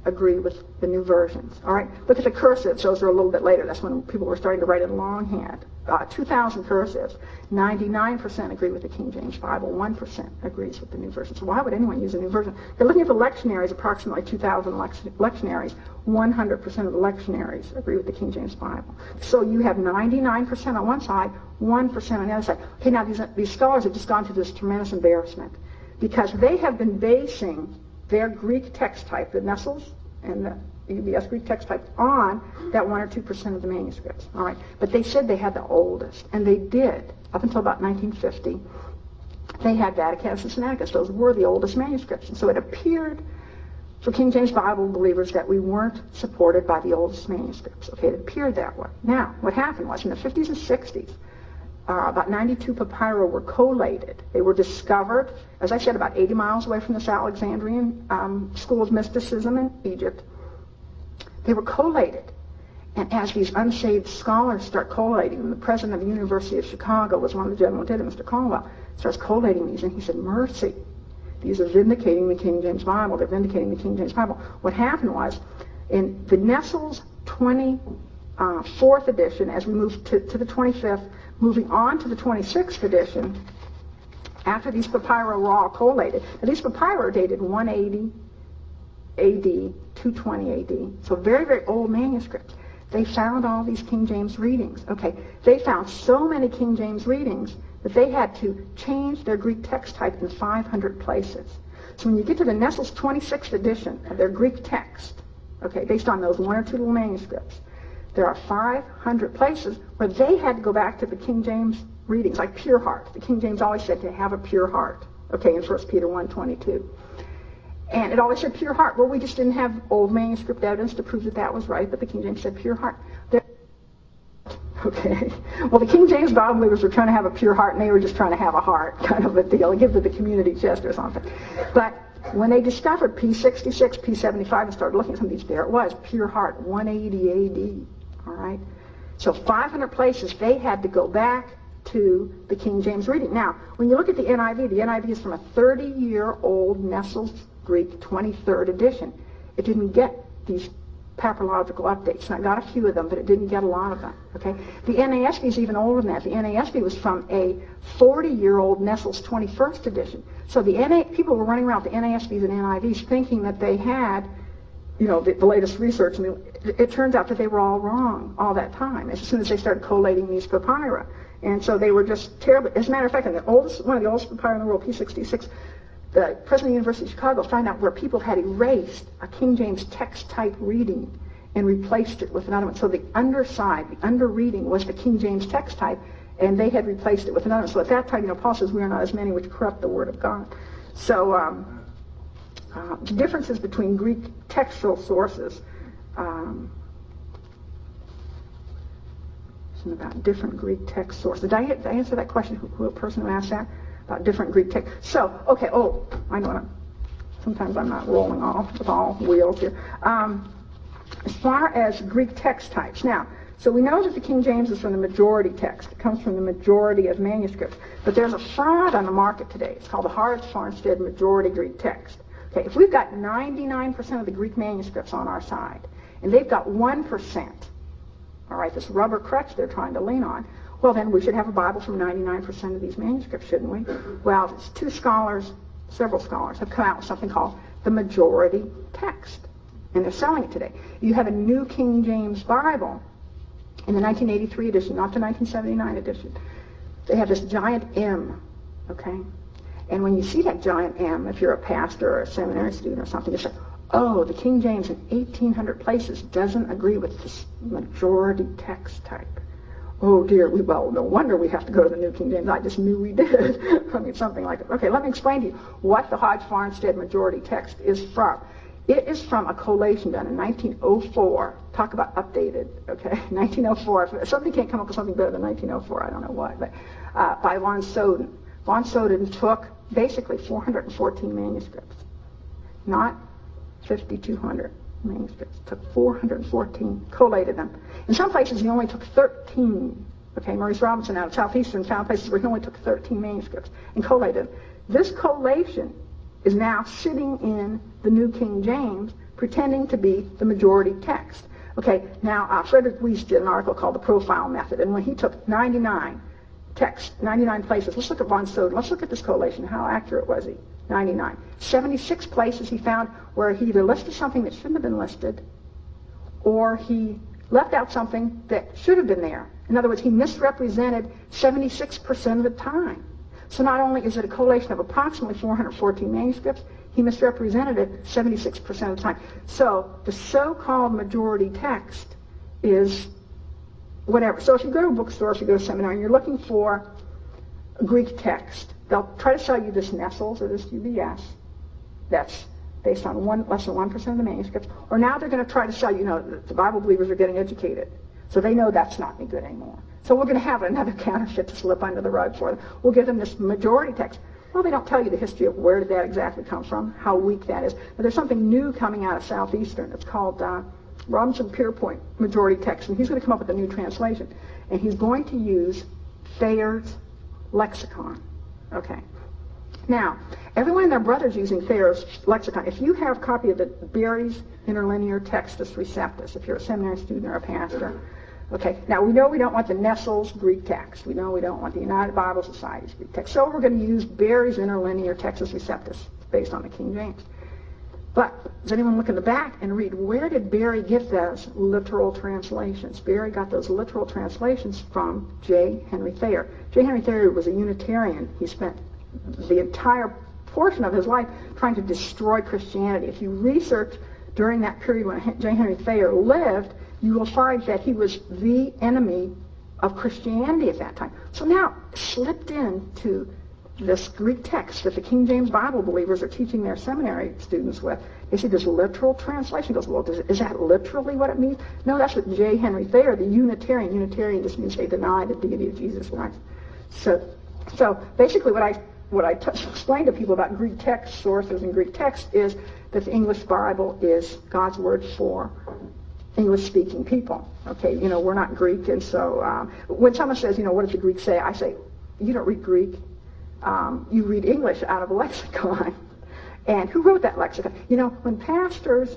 agree with the new versions. All right, look at the cursives. Those are a little bit later. That's when people were starting to write in longhand. Uh, two thousand cursives. ninety-nine percent agree with the King James Bible. one percent agrees with the new version. So why would anyone use a new version? They're looking at the lectionaries, approximately two thousand lectionaries. one hundred percent of the lectionaries agree with the King James Bible. So you have ninety-nine percent on one side, one percent on the other side. Okay, now these, these scholars have just gone through this tremendous embarrassment because they have been basing their Greek text type, the Nestles and the U B S Greek text type, on that one or two percent of the manuscripts. All right, but they said they had the oldest, and they did up until about nineteen fifty. They had Vaticanus and Sinaiticus. Those were the oldest manuscripts, and so it appeared for King James Bible believers that we weren't supported by the oldest manuscripts. Okay, it appeared that way. Now, what happened was in the fifties and sixties, uh, about ninety-two papyri were collated. They were discovered, as I said, about eighty miles away from this Alexandrian um, school of mysticism in Egypt. They were collated. And as these unsaved scholars start collating, and the president of the University of Chicago was one of the gentlemen who did it, Mister Caldwell, starts collating these, and he said, mercy. These are vindicating the King James Bible. They're vindicating the King James Bible. What happened was, in the Nestle's twenty-fourth edition, as we moved to, to the twenty-fifth, moving on to the twenty-sixth edition, after these papyri were all collated, now these papyri are dated one eighty A D, two twenty A D, so very, very old manuscripts. They found all these King James readings. Okay, they found so many King James readings that they had to change their Greek text type in five hundred places. So when you get to the Nestle's twenty-sixth edition of their Greek text, okay, based on those one or two little manuscripts, there are five hundred places where they had to go back to the King James readings, like pure heart. The King James always said to have a pure heart, okay, in First Peter one twenty-two. And it always said pure heart. Well, we just didn't have old manuscript evidence to prove that that was right, but the King James said pure heart. There Okay. Well, the King James Bible believers were trying to have a pure heart, and they were just trying to have a heart, kind of a deal, give to the community chest or something. But when they discovered P sixty-six, P seventy-five, and started looking at some of these, there it was, pure heart, one eighty A D. All right. So five hundred places they had to go back to the King James reading. Now, when you look at the N I V, the N I V is from a thirty-year-old Nestle's Greek twenty-third edition. It didn't get these papyrological updates. And I got a few of them, but it didn't get a lot of them. Okay. The N A S B is even older than that. The N A S B was from a forty-year-old Nestle's twenty-first edition. So the N A people were running around with the N A S Bs and N I Vs thinking that they had, you know, the, the latest research, and it, it turns out that they were all wrong all that time. As soon as they started collating these papyri, and so they were just terrible. As a matter of fact, in the oldest, one of the oldest papyri in the world, P sixty-six. The president of the University of Chicago found out where people had erased a King James text type reading and replaced it with another one. So the underside, the under reading was the King James text type, and they had replaced it with another one. So at that time, you know, Paul says we are not as many which corrupt the word of God. So um, uh, the differences between Greek textual sources, um, about different Greek text sources. Did I, did I answer that question? Who, who a person who asked that? About different Greek text. So, okay, oh, I know what I'm, sometimes I'm not rolling off with all wheels here. Um, as far as Greek text types, now, so we know that the King James is from the majority text. It comes from the majority of manuscripts. But there's a fraud on the market today. It's called the Hards-Farnstead majority Greek text. Okay, if we've got ninety-nine percent of the Greek manuscripts on our side, and they've got one percent, all right, this rubber crutch they're trying to lean on, well, then we should have a Bible from ninety-nine percent of these manuscripts, shouldn't we? Well, two scholars, several scholars, have come out with something called the majority text, and they're selling it today. You have a New King James Bible in the nineteen eighty-three edition, not the nineteen seventy-nine edition. They have this giant M, okay? And when you see that giant M, if you're a pastor or a seminary student or something, you say, oh, the King James in eighteen hundred places doesn't agree with this majority text type. Oh dear, we, well, no wonder we have to go to the New King James. I just knew we did. I mean, something like that. Okay, let me explain to you what the Hodge-Farnstead majority text is from. It is from a collation done in nineteen oh four. Talk about updated, okay? nineteen oh four. If somebody can't come up with something better than nineteen oh four, I don't know why, but uh, by von Soden. Von Soden took basically four hundred fourteen manuscripts, not fifty-two hundred manuscripts. Took four hundred fourteen, collated them. In some places, he only took thirteen. Okay, Maurice Robinson out of Southeastern found places where he only took thirteen manuscripts and collated them. This collation is now sitting in the New King James, pretending to be the majority text. Okay, now uh, Frederick Weiss did an article called The Profile Method, and when he took ninety-nine texts, ninety-nine places, let's look at von Soden, let's look at this collation. How accurate was he? ninety-nine. seventy-six places he found where he either listed something that shouldn't have been listed, or he left out something that should have been there. In other words, he misrepresented seventy-six percent of the time. So not only is it a collation of approximately four hundred fourteen manuscripts, he misrepresented it seventy-six percent of the time. So the so-called majority text is whatever. So if you go to a bookstore, if you go to a seminar, and you're looking for a Greek text, they'll try to sell you this Nestles or this U B S that's based on one, less than one percent of the manuscripts. Or now they're going to try to sell you, you know, the Bible believers are getting educated. So they know that's not any good anymore. So we're going to have another counterfeit to slip under the rug for them. We'll give them this majority text. Well, they don't tell you the history of where did that exactly come from, how weak that is. But there's something new coming out of Southeastern. It's called uh, Robinson Pierpoint majority text. And he's going to come up with a new translation. And he's going to use Thayer's lexicon. Okay. Now, everyone and their brother's using Thayer's lexicon. If you have a copy of the Berry's Interlinear Textus Receptus, if you're a seminary student or a pastor, okay, now we know we don't want the Nestles Greek text. We know we don't want the United Bible Society's Greek text. So we're going to use Berry's Interlinear Textus Receptus, based on the King James. But does anyone look in the back and read, where did Berry get those literal translations? Berry got those literal translations from J. Henry Thayer. J. Henry Thayer was a Unitarian. He spent the entire portion of his life trying to destroy Christianity. If you research during that period when J. Henry Thayer lived, you will find that he was the enemy of Christianity at that time. So now, slipped into this Greek text that the King James Bible believers are teaching their seminary students with, they see this literal translation. He goes, well, does, is that literally what it means? No, that's what J. Henry Thayer, the Unitarian, Unitarian just means they deny the deity of Jesus Christ. So, so basically what I what I t- explain to people about Greek text sources and Greek text is that the English Bible is God's word for English-speaking people. Okay, you know, we're not Greek, and so um, when someone says, you know, what does the Greek say? I say, you don't read Greek. Um, you read English out of a lexicon. And who wrote that lexicon? You know, when pastors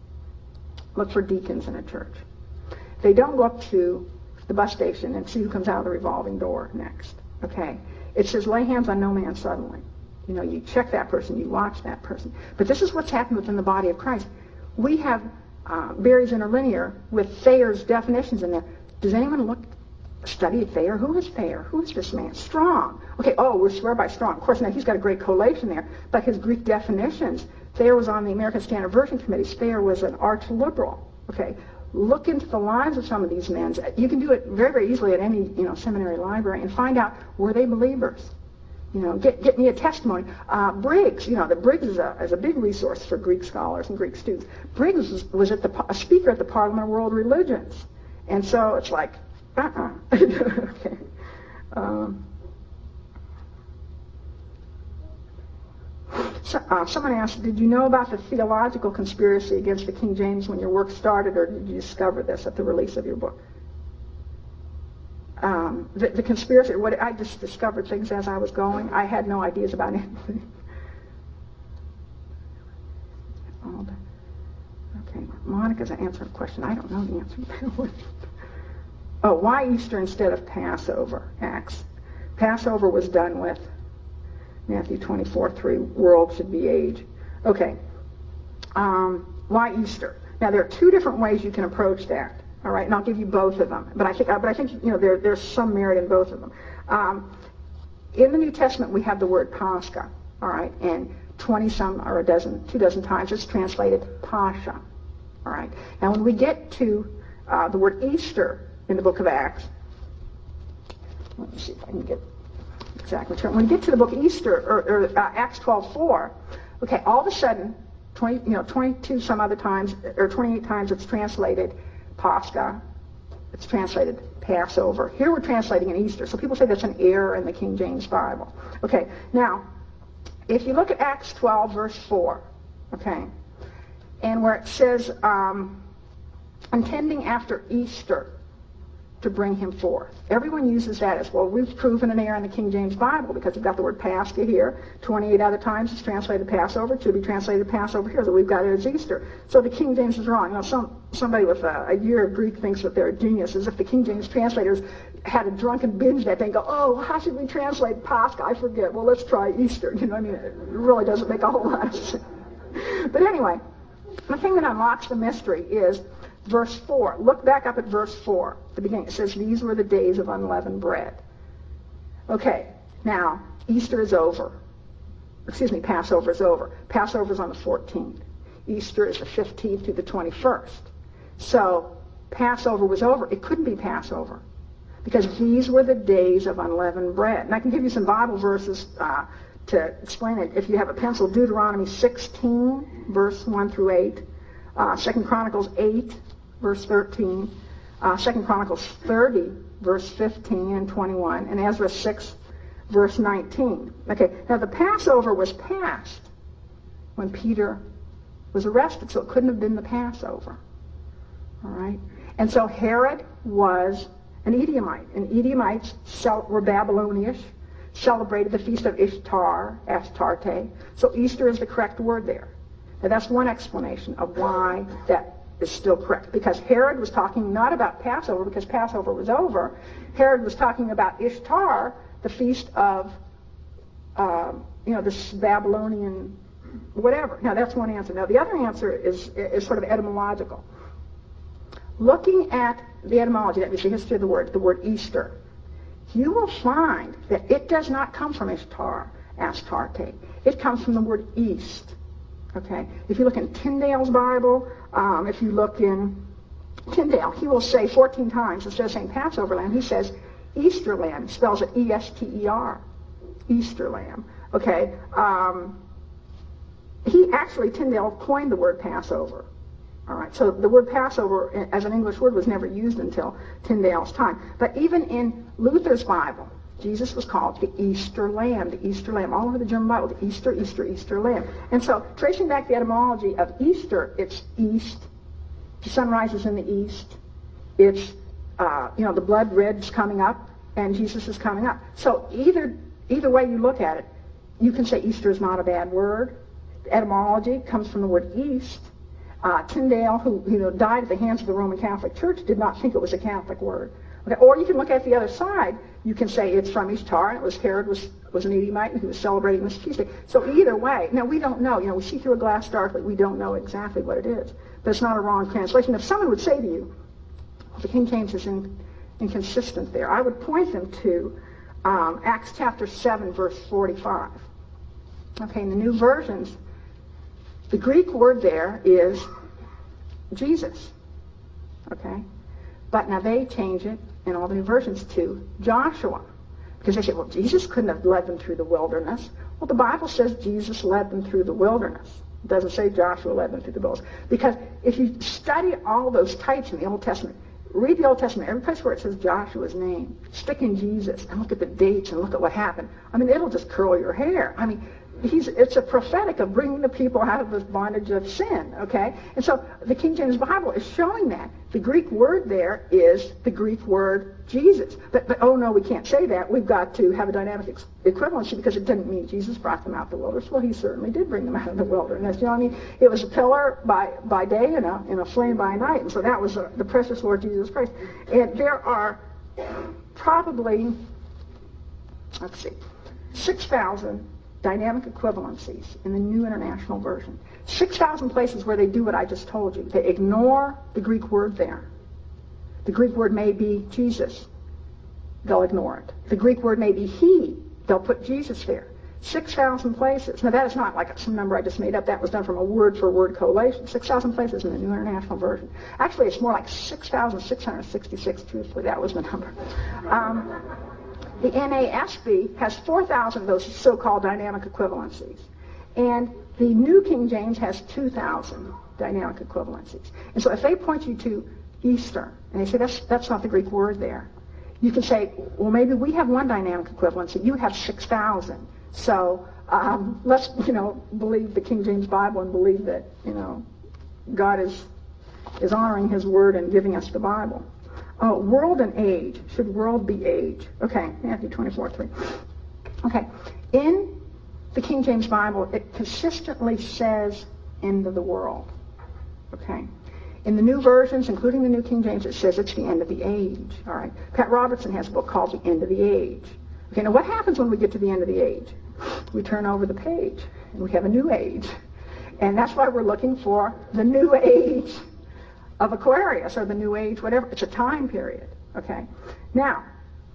look for deacons in a church, they don't look to the bus station and see who comes out of the revolving door next. Okay? It says, lay hands on no man suddenly. You know, you check that person, you watch that person. But this is what's happened within the body of Christ. We have uh, Berry's Interlinear with Thayer's definitions in there. Does anyone look, study Thayer? Who is Thayer? Who is this man? Strong. Okay, oh, we swear by Strong. Of course, now he's got a great collation there, but his Greek definitions, Thayer was on the American Standard Version Committee. Thayer was an arch liberal. Okay, look into the lives of some of these men. You can do it very, very easily at any, you know, seminary library and find out, were they believers? You know, get get me a testimony. Uh, Briggs, you know, the Briggs is a, is a big resource for Greek scholars and Greek students. Briggs was, was at the, a speaker at the Parliament of World Religions. And so it's like, uh-uh. Okay. Um, so, uh, someone asked, did you know about the theological conspiracy against the King James when your work started, or did you discover this at the release of your book? Um, the, the conspiracy, what I just discovered things as I was going. I had no ideas about anything. Oh, okay, Monica's answering a question. I don't know the answer. Oh, why Easter instead of Passover? Acts. Passover was done with. Matthew twenty-four three, world should be age. Okay. Um, why Easter? Now, there are two different ways you can approach that. All right, and I'll give you both of them. But I think, uh, but I think you know, there, there's some merit in both of them. Um, in the New Testament, we have the word Pascha. All right, and twenty some or a dozen, two dozen times it's translated Pascha. All right. Now, when we get to uh, the word Easter in the book of Acts, let me see if I can get exactly. When we get to the book of Easter or, or uh, Acts twelve four, okay, all of a sudden, twenty, you know, twenty-two some other times or twenty-eight times it's translated Pascha. It's translated Passover. Here we're translating an Easter. So people say that's an error in the King James Bible. Okay, now, if you look at Acts twelve, verse four, okay, and where it says, um, intending after Easter to bring him forth. Everyone uses that as, well, we've proven an error in the King James Bible because we've got the word Pascha here. twenty-eight other times it's translated Passover. It should be translated Passover here, so we've got it as Easter. So the King James is wrong. Now, some, somebody with a, a year of Greek thinks that they're a genius, as if the King James translators had a drunken binge that day and go, oh, how should we translate Pascha? I forget. Well, let's try Easter. You know, I mean, it really doesn't make a whole lot of sense. But anyway, the thing that unlocks the mystery is verse four. Look back up at verse four. At the beginning, it says, these were the days of unleavened bread. Okay, now, Easter is over. Excuse me, Passover is over. Passover is on the fourteenth. Easter is the fifteenth through the twenty-first. So, Passover was over. It couldn't be Passover because these were the days of unleavened bread. And I can give you some Bible verses uh, to explain it. If you have a pencil, Deuteronomy sixteen, verse one through eight. Uh, Second Chronicles eight, verse thirteen. Uh, Second Chronicles thirty, verse fifteen and twenty-one. And Ezra six, verse nineteen. Okay, now the Passover was passed when Peter was arrested, so it couldn't have been the Passover. All right? And so Herod was an Edomite. And Edomites were Babylonish, celebrated the feast of Ishtar, Astarte. So Easter is the correct word there. Now that's one explanation of why that is still correct. Because Herod was talking not about Passover, because Passover was over. Herod was talking about Ishtar, the feast of, um, you know, this Babylonian whatever. Now that's one answer. Now the other answer is, is sort of etymological. Looking at the etymology, that means the history of the word, the word Easter, you will find that it does not come from Ishtar, Astarte. It comes from the word east. Okay? If you look in Tyndale's Bible, um, if you look in Tyndale, he will say fourteen times, instead of saying Passover lamb, he says Easter lamb. He spells it E S T E R. Easter lamb. Okay? Um, he actually, Tyndale, coined the word Passover. All right, so the word Passover as an English word was never used until Tyndale's time. But even in Luther's Bible, Jesus was called the Easter Lamb, the Easter Lamb. All over the German Bible, the Easter, Easter, Easter Lamb. And so, tracing back the etymology of Easter, it's east. The sun rises in the east. It's, uh, you know, the blood red's coming up, and Jesus is coming up. So either either way you look at it, you can say Easter is not a bad word. The etymology comes from the word east. Uh, Tyndale, who you know died at the hands of the Roman Catholic Church, did not think it was a Catholic word. Okay? Or you can look at the other side. You can say it's from Ishtar, and it was Herod was was an Edomite, and he was celebrating this feast day. So either way, now we don't know. You know, we see through a glass darkly. We don't know exactly what it is, but it's not a wrong translation. If someone would say to you, well, the King James is in, inconsistent there, I would point them to um, Acts chapter seven, verse forty-five. Okay, in the new versions, the Greek word there is Jesus, okay? But now they change it in all the new versions to Joshua. Because they say, well, Jesus couldn't have led them through the wilderness. Well, the Bible says Jesus led them through the wilderness. It doesn't say Joshua led them through the wilderness. Because if you study all those types in the Old Testament, read the Old Testament, every place where it says Joshua's name, stick in Jesus and look at the dates and look at what happened. I mean, it'll just curl your hair. I mean, He's, it's a prophetic of bringing the people out of this bondage of sin, okay? And so the King James Bible is showing that. The Greek word there is the Greek word Jesus. But, but oh no, we can't say that. We've got to have a dynamic ex- equivalency because it didn't mean Jesus brought them out of the wilderness. Well, he certainly did bring them out of the wilderness. You know what I mean? It was a pillar by, by day and a, and a flame by night. And so that was uh, the precious Lord Jesus Christ. And there are probably, let's see, six thousand dynamic equivalencies in the New International Version. six thousand places where they do what I just told you. They ignore the Greek word there. The Greek word may be Jesus. They'll ignore it. The Greek word may be he. They'll put Jesus there. six thousand places. Now that is not like some number I just made up. That was done from a word-for-word collation. six thousand places in the New International Version. Actually, it's more like six thousand six hundred sixty-six, truthfully. That was the number. Um, The N A S B has four thousand of those so-called dynamic equivalencies. And the New King James has two thousand dynamic equivalencies. And so if they point you to Easter, and they say, that's, that's not the Greek word there, you can say, well, maybe we have one dynamic equivalency. You have six thousand. So um, let's, you know, believe the King James Bible and believe that, you know, God is, is honoring his word and giving us the Bible. Oh, world and age. Should world be age? Okay, Matthew twenty-four three. Okay, in the King James Bible, it consistently says end of the world. Okay. In the new versions, including the New King James, it says it's the end of the age. All right. Pat Robertson has a book called The End of the Age. Okay, now what happens when we get to the end of the age? We turn over the page, and we have a new age. And that's why we're looking for the new age of Aquarius, or the new age, whatever. It's a time period. Okay. Now,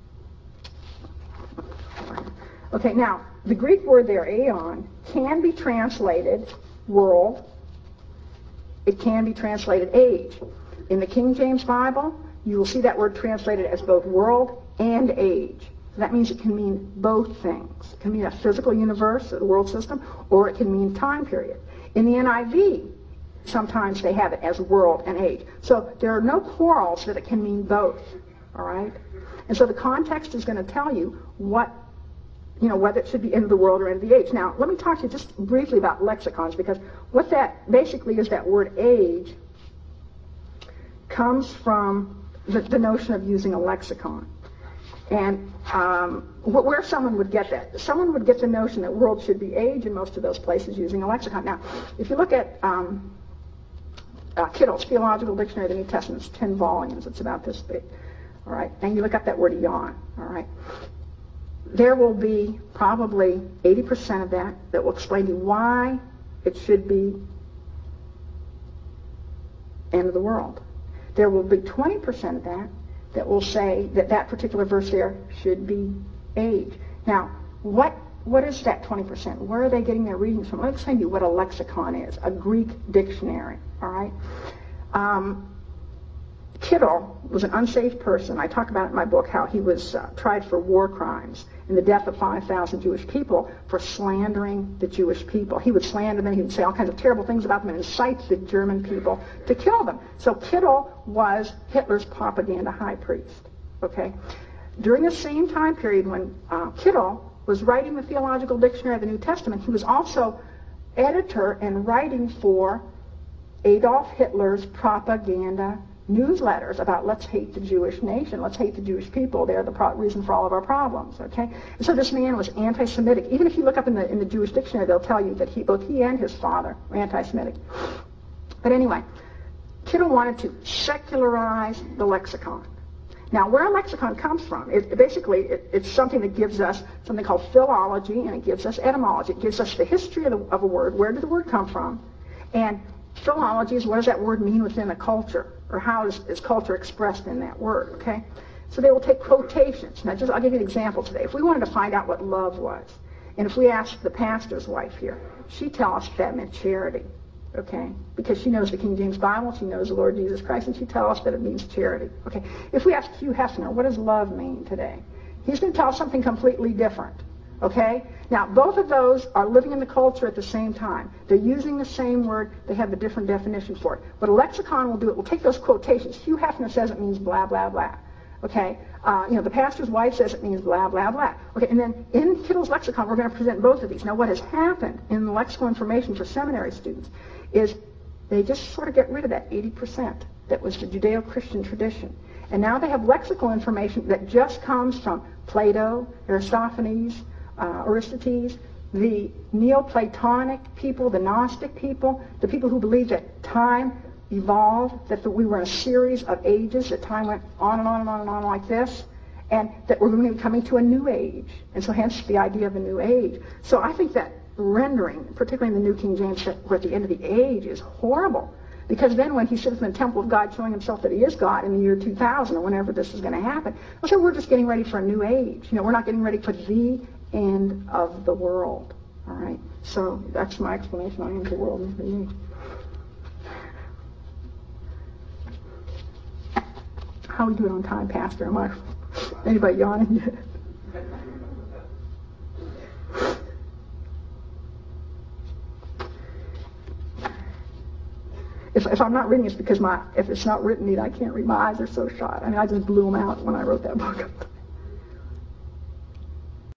okay, now, the Greek word there, aeon, can be translated world. It can be translated age. In the King James Bible, you will see that word translated as both world and age. So that means it can mean both things. It can mean a physical universe, the world system, or it can mean time period. In the N I V, sometimes they have it as world and age. So there are no quarrels that it can mean both. All right? And so the context is going to tell you what, you know, whether it should be end of the world or end of the age. Now, let me talk to you just briefly about lexicons, because what that basically is, that word age comes from the, the notion of using a lexicon. And um, where someone would get that, someone would get the notion that world should be age in most of those places using a lexicon. Now, if you look at um, uh, Kittle's Theological Dictionary of the New Testament, it's ten volumes, it's about this big, all right, and you look up that word eon, all right, there will be probably eighty percent of that that will explain to you why it should be end of the world. There will be twenty percent of that that will say that that particular verse there should be age. Now, what what is that twenty percent? Where are they getting their readings from? Let me explain to you what a lexicon is, a Greek dictionary, all right? Um, Kittle was an unsaved person. I talk about it in my book how he was uh, tried for war crimes and the death of five thousand Jewish people for slandering the Jewish people. He would slander them. He would say all kinds of terrible things about them and incite the German people to kill them. So Kittle was Hitler's propaganda high priest. Okay. During the same time period when uh, Kittle was writing the Theological Dictionary of the New Testament, he was also editor and writing for Adolf Hitler's propaganda newsletters about let's hate the Jewish nation, let's hate the Jewish people. They're the pro- reason for all of our problems. Okay, and so this man was anti-Semitic. Even if you look up in the in the Jewish dictionary, they'll tell you that he, both he and his father were anti-Semitic. But anyway, Kittle wanted to secularize the lexicon. Now, where a lexicon comes from, it, it basically it, it's something that gives us something called philology, and it gives us etymology. It gives us the history of, the, of a word. Where did the word come from? And philology is what does that word mean within a culture, or how is, is culture expressed in that word, okay? So they will take quotations. Now, just I'll give you an example today. If we wanted to find out what love was, and if we asked the pastor's wife here, she'd tell us that meant charity, okay? Because she knows the King James Bible, she knows the Lord Jesus Christ, and she'd tell us that it means charity, okay? If we ask Hugh Hefner, what does love mean today? He's going to tell us something completely different, okay? Now, both of those are living in the culture at the same time. They're using the same word. They have a different definition for it. But a lexicon will do it. We'll take those quotations. Hugh Hefner says it means blah, blah, blah. Okay? Uh, you know, the pastor's wife says it means blah, blah, blah. Okay, and then in Kittle's lexicon, we're going to present both of these. Now, what has happened in the lexical information for seminary students is they just sort of get rid of that eighty percent that was the Judeo-Christian tradition. And now they have lexical information that just comes from Plato, Aristophanes, Uh, Aristides, the Neoplatonic people, the Gnostic people, the people who believed that time evolved, that the, we were in a series of ages, that time went on and on and on and on like this, and that we're going to be coming to a new age. And so hence the idea of a new age. So I think that rendering, particularly in the New King James, that we're at the end of the age is horrible. Because then when he sits in the temple of God showing himself that he is God in the year two thousand or whenever this is going to happen, well, so we're just getting ready for a new age. You know, we're not getting ready for the end of the world. All right? So that's my explanation on the end of the world and the age. How are we doing on time, Pastor? Am I anybody yawning yet? If, if I'm not reading, it's because my if it's not written neat, I can't read. My eyes are so shot. I mean, I just blew them out when I wrote that book.